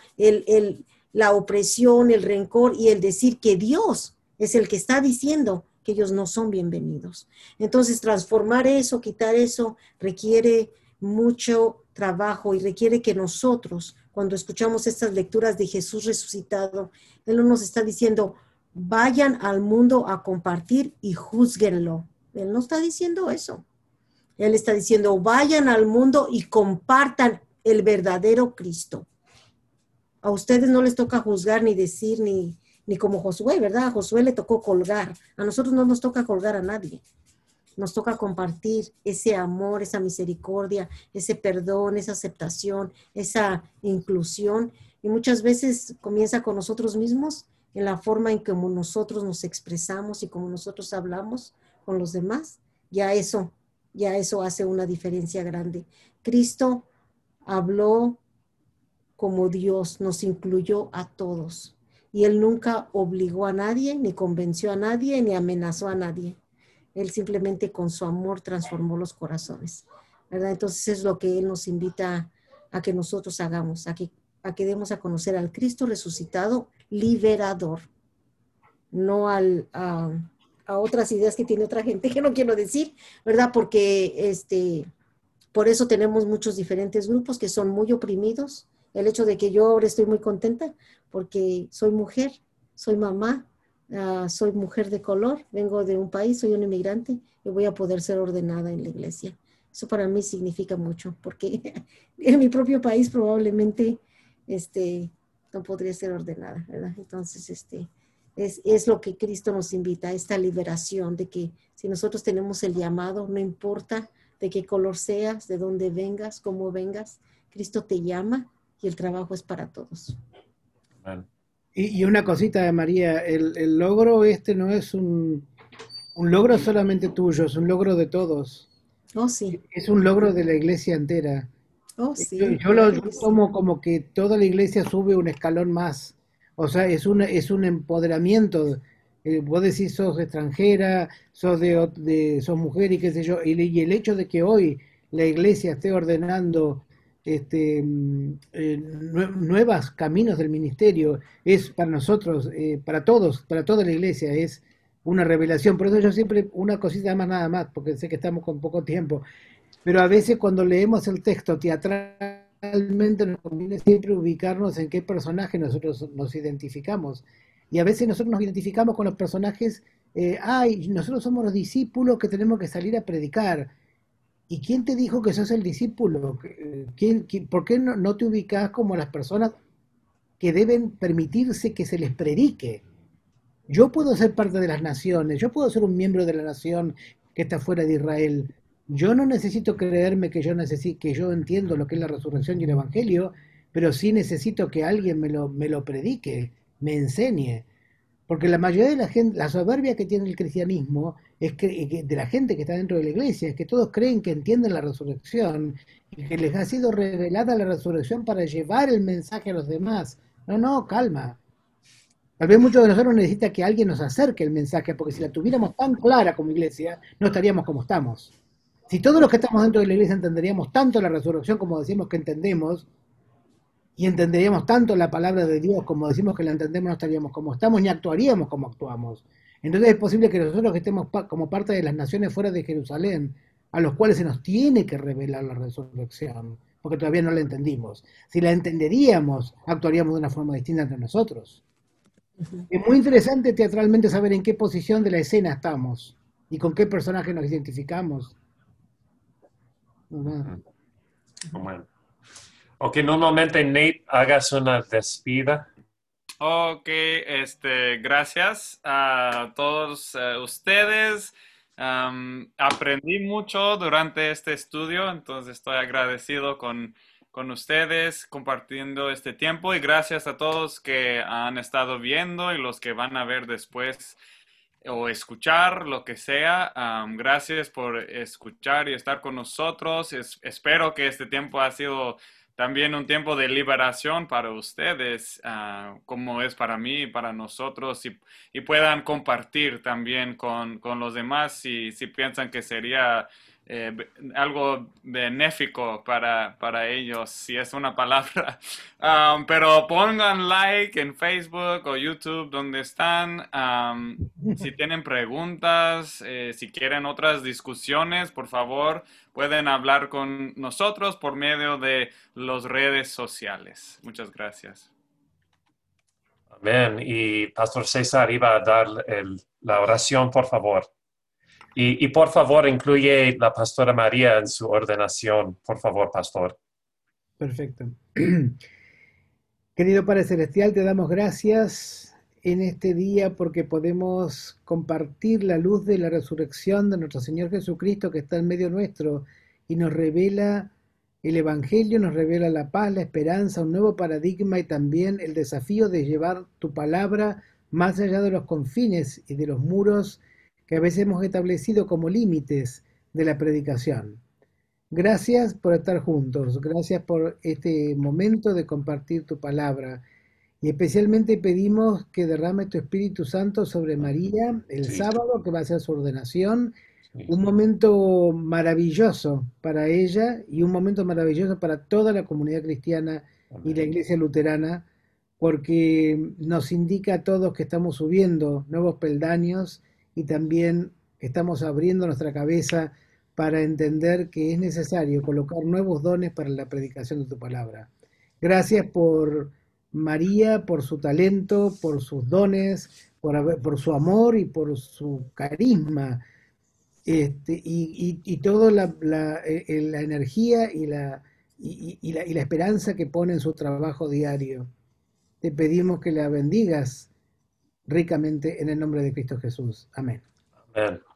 la opresión, el rencor y el decir que Dios es el que está diciendo que ellos no son bienvenidos. Entonces, transformar eso, quitar eso, requiere mucho trabajo y requiere que nosotros, cuando escuchamos estas lecturas de Jesús resucitado, Él no nos está diciendo, vayan al mundo a compartir y júzguenlo. Él no está diciendo eso. Él está diciendo, vayan al mundo y compartan el verdadero Cristo. A ustedes no les toca juzgar ni decir ni como Josué, ¿verdad? A Josué le tocó colgar. A nosotros no nos toca colgar a nadie. Nos toca compartir ese amor, esa misericordia, ese perdón, esa aceptación, esa inclusión. Y muchas veces comienza con nosotros mismos, en la forma en que nosotros nos expresamos y como nosotros hablamos con los demás. Ya eso hace una diferencia grande. Cristo habló como Dios, nos incluyó a todos. Y Él nunca obligó a nadie, ni convenció a nadie, ni amenazó a nadie. Él simplemente con su amor transformó los corazones, ¿verdad? Entonces es lo que Él nos invita a que nosotros hagamos, a que demos a conocer al Cristo resucitado, liberador, no a otras ideas que tiene otra gente, que no quiero decir, ¿verdad? Porque por eso tenemos muchos diferentes grupos que son muy oprimidos. El hecho de que yo ahora estoy muy contenta porque soy mujer, soy mamá, soy mujer de color, vengo de un país, soy un inmigrante y voy a poder ser ordenada en la iglesia. Eso para mí significa mucho porque en mi propio país probablemente no podría ser ordenada, ¿verdad? Entonces, es lo que Cristo nos invita, a esta liberación de que si nosotros tenemos el llamado, no importa de qué color seas, de dónde vengas, cómo vengas, Cristo te llama y el trabajo es para todos. Amén. Y una cosita de María, el logro no es un logro solamente tuyo, es un logro de todos. Oh, sí. Es un logro de la iglesia entera. Oh, sí. Yo lo tomo como que toda la iglesia sube un escalón más. O sea, es un empoderamiento. Vos decís, sos extranjera, sos mujer y qué sé yo. Y el hecho de que hoy la iglesia esté ordenando nuevos caminos del ministerio es para nosotros, para todos, para toda la iglesia, es una revelación. Por eso yo siempre, una cosita más nada más, porque sé que estamos con poco tiempo, pero a veces cuando leemos el texto teatral realmente nos conviene siempre ubicarnos en qué personaje nosotros nos identificamos. Y a veces nosotros nos identificamos con los personajes, ay, nosotros somos los discípulos que tenemos que salir a predicar. ¿Y quién te dijo que sos el discípulo? ¿Por qué no te ubicás como las personas que deben permitirse que se les predique? Yo puedo ser parte de las naciones, yo puedo ser un miembro de la nación que está fuera de Israel. Yo no necesito creerme que yo entiendo lo que es la resurrección y el evangelio, pero sí necesito que alguien me lo predique, me enseñe. Porque la mayoría de la gente, la soberbia que tiene el cristianismo es que de la gente que está dentro de la iglesia, es que todos creen que entienden la resurrección y que les ha sido revelada la resurrección para llevar el mensaje a los demás. No, no, calma. Tal vez muchos de nosotros necesita que alguien nos acerque el mensaje, porque si la tuviéramos tan clara como iglesia, no estaríamos como estamos. Si todos los que estamos dentro de la iglesia entenderíamos tanto la resurrección como decimos que entendemos, y entenderíamos tanto la palabra de Dios como decimos que la entendemos, no estaríamos como estamos ni actuaríamos como actuamos. Entonces es posible que nosotros que estemos como parte de las naciones fuera de Jerusalén, a los cuales se nos tiene que revelar la resurrección, porque todavía no la entendimos. Si la entenderíamos, actuaríamos de una forma distinta entre nosotros. Es muy interesante teatralmente saber en qué posición de la escena estamos y con qué personaje nos identificamos. Bueno. Ok, normalmente Nate, hagas una despida. Ok, gracias a todos ustedes. Aprendí mucho durante este estudio, entonces estoy agradecido con ustedes compartiendo este tiempo y gracias a todos que han estado viendo y los que van a ver después o escuchar, lo que sea. Gracias por escuchar y estar con nosotros. Espero que este tiempo ha sido también un tiempo de liberación para ustedes, como es para mí y para nosotros, y puedan compartir también con los demás si piensan que sería algo benéfico para ellos, si es una palabra. Pero pongan like en Facebook o YouTube donde están. Si tienen preguntas, si quieren otras discusiones, por favor, pueden hablar con nosotros por medio de las redes sociales. Muchas gracias. Amén. Y Pastor César iba a dar la oración, por favor. Y por favor, incluye la Pastora María en su ordenación. Por favor, Pastor. Perfecto. Querido Padre Celestial, te damos gracias en este día porque podemos compartir la luz de la resurrección de nuestro Señor Jesucristo que está en medio nuestro y nos revela el Evangelio, nos revela la paz, la esperanza, un nuevo paradigma y también el desafío de llevar tu palabra más allá de los confines y de los muros que a veces hemos establecido como límites de la predicación. Gracias por estar juntos, gracias por este momento de compartir tu palabra y especialmente pedimos que derrame tu Espíritu Santo sobre María el sábado, que va a ser su ordenación, un momento maravilloso para ella y un momento maravilloso para toda la comunidad cristiana y la iglesia luterana, porque nos indica a todos que estamos subiendo nuevos peldaños y también estamos abriendo nuestra cabeza para entender que es necesario colocar nuevos dones para la predicación de tu palabra. Gracias por María, por su talento, por sus dones, por su amor y por su carisma, y toda la energía y la esperanza que pone en su trabajo diario. Te pedimos que la bendigas ricamente en el nombre de Cristo Jesús. Amén. Amén.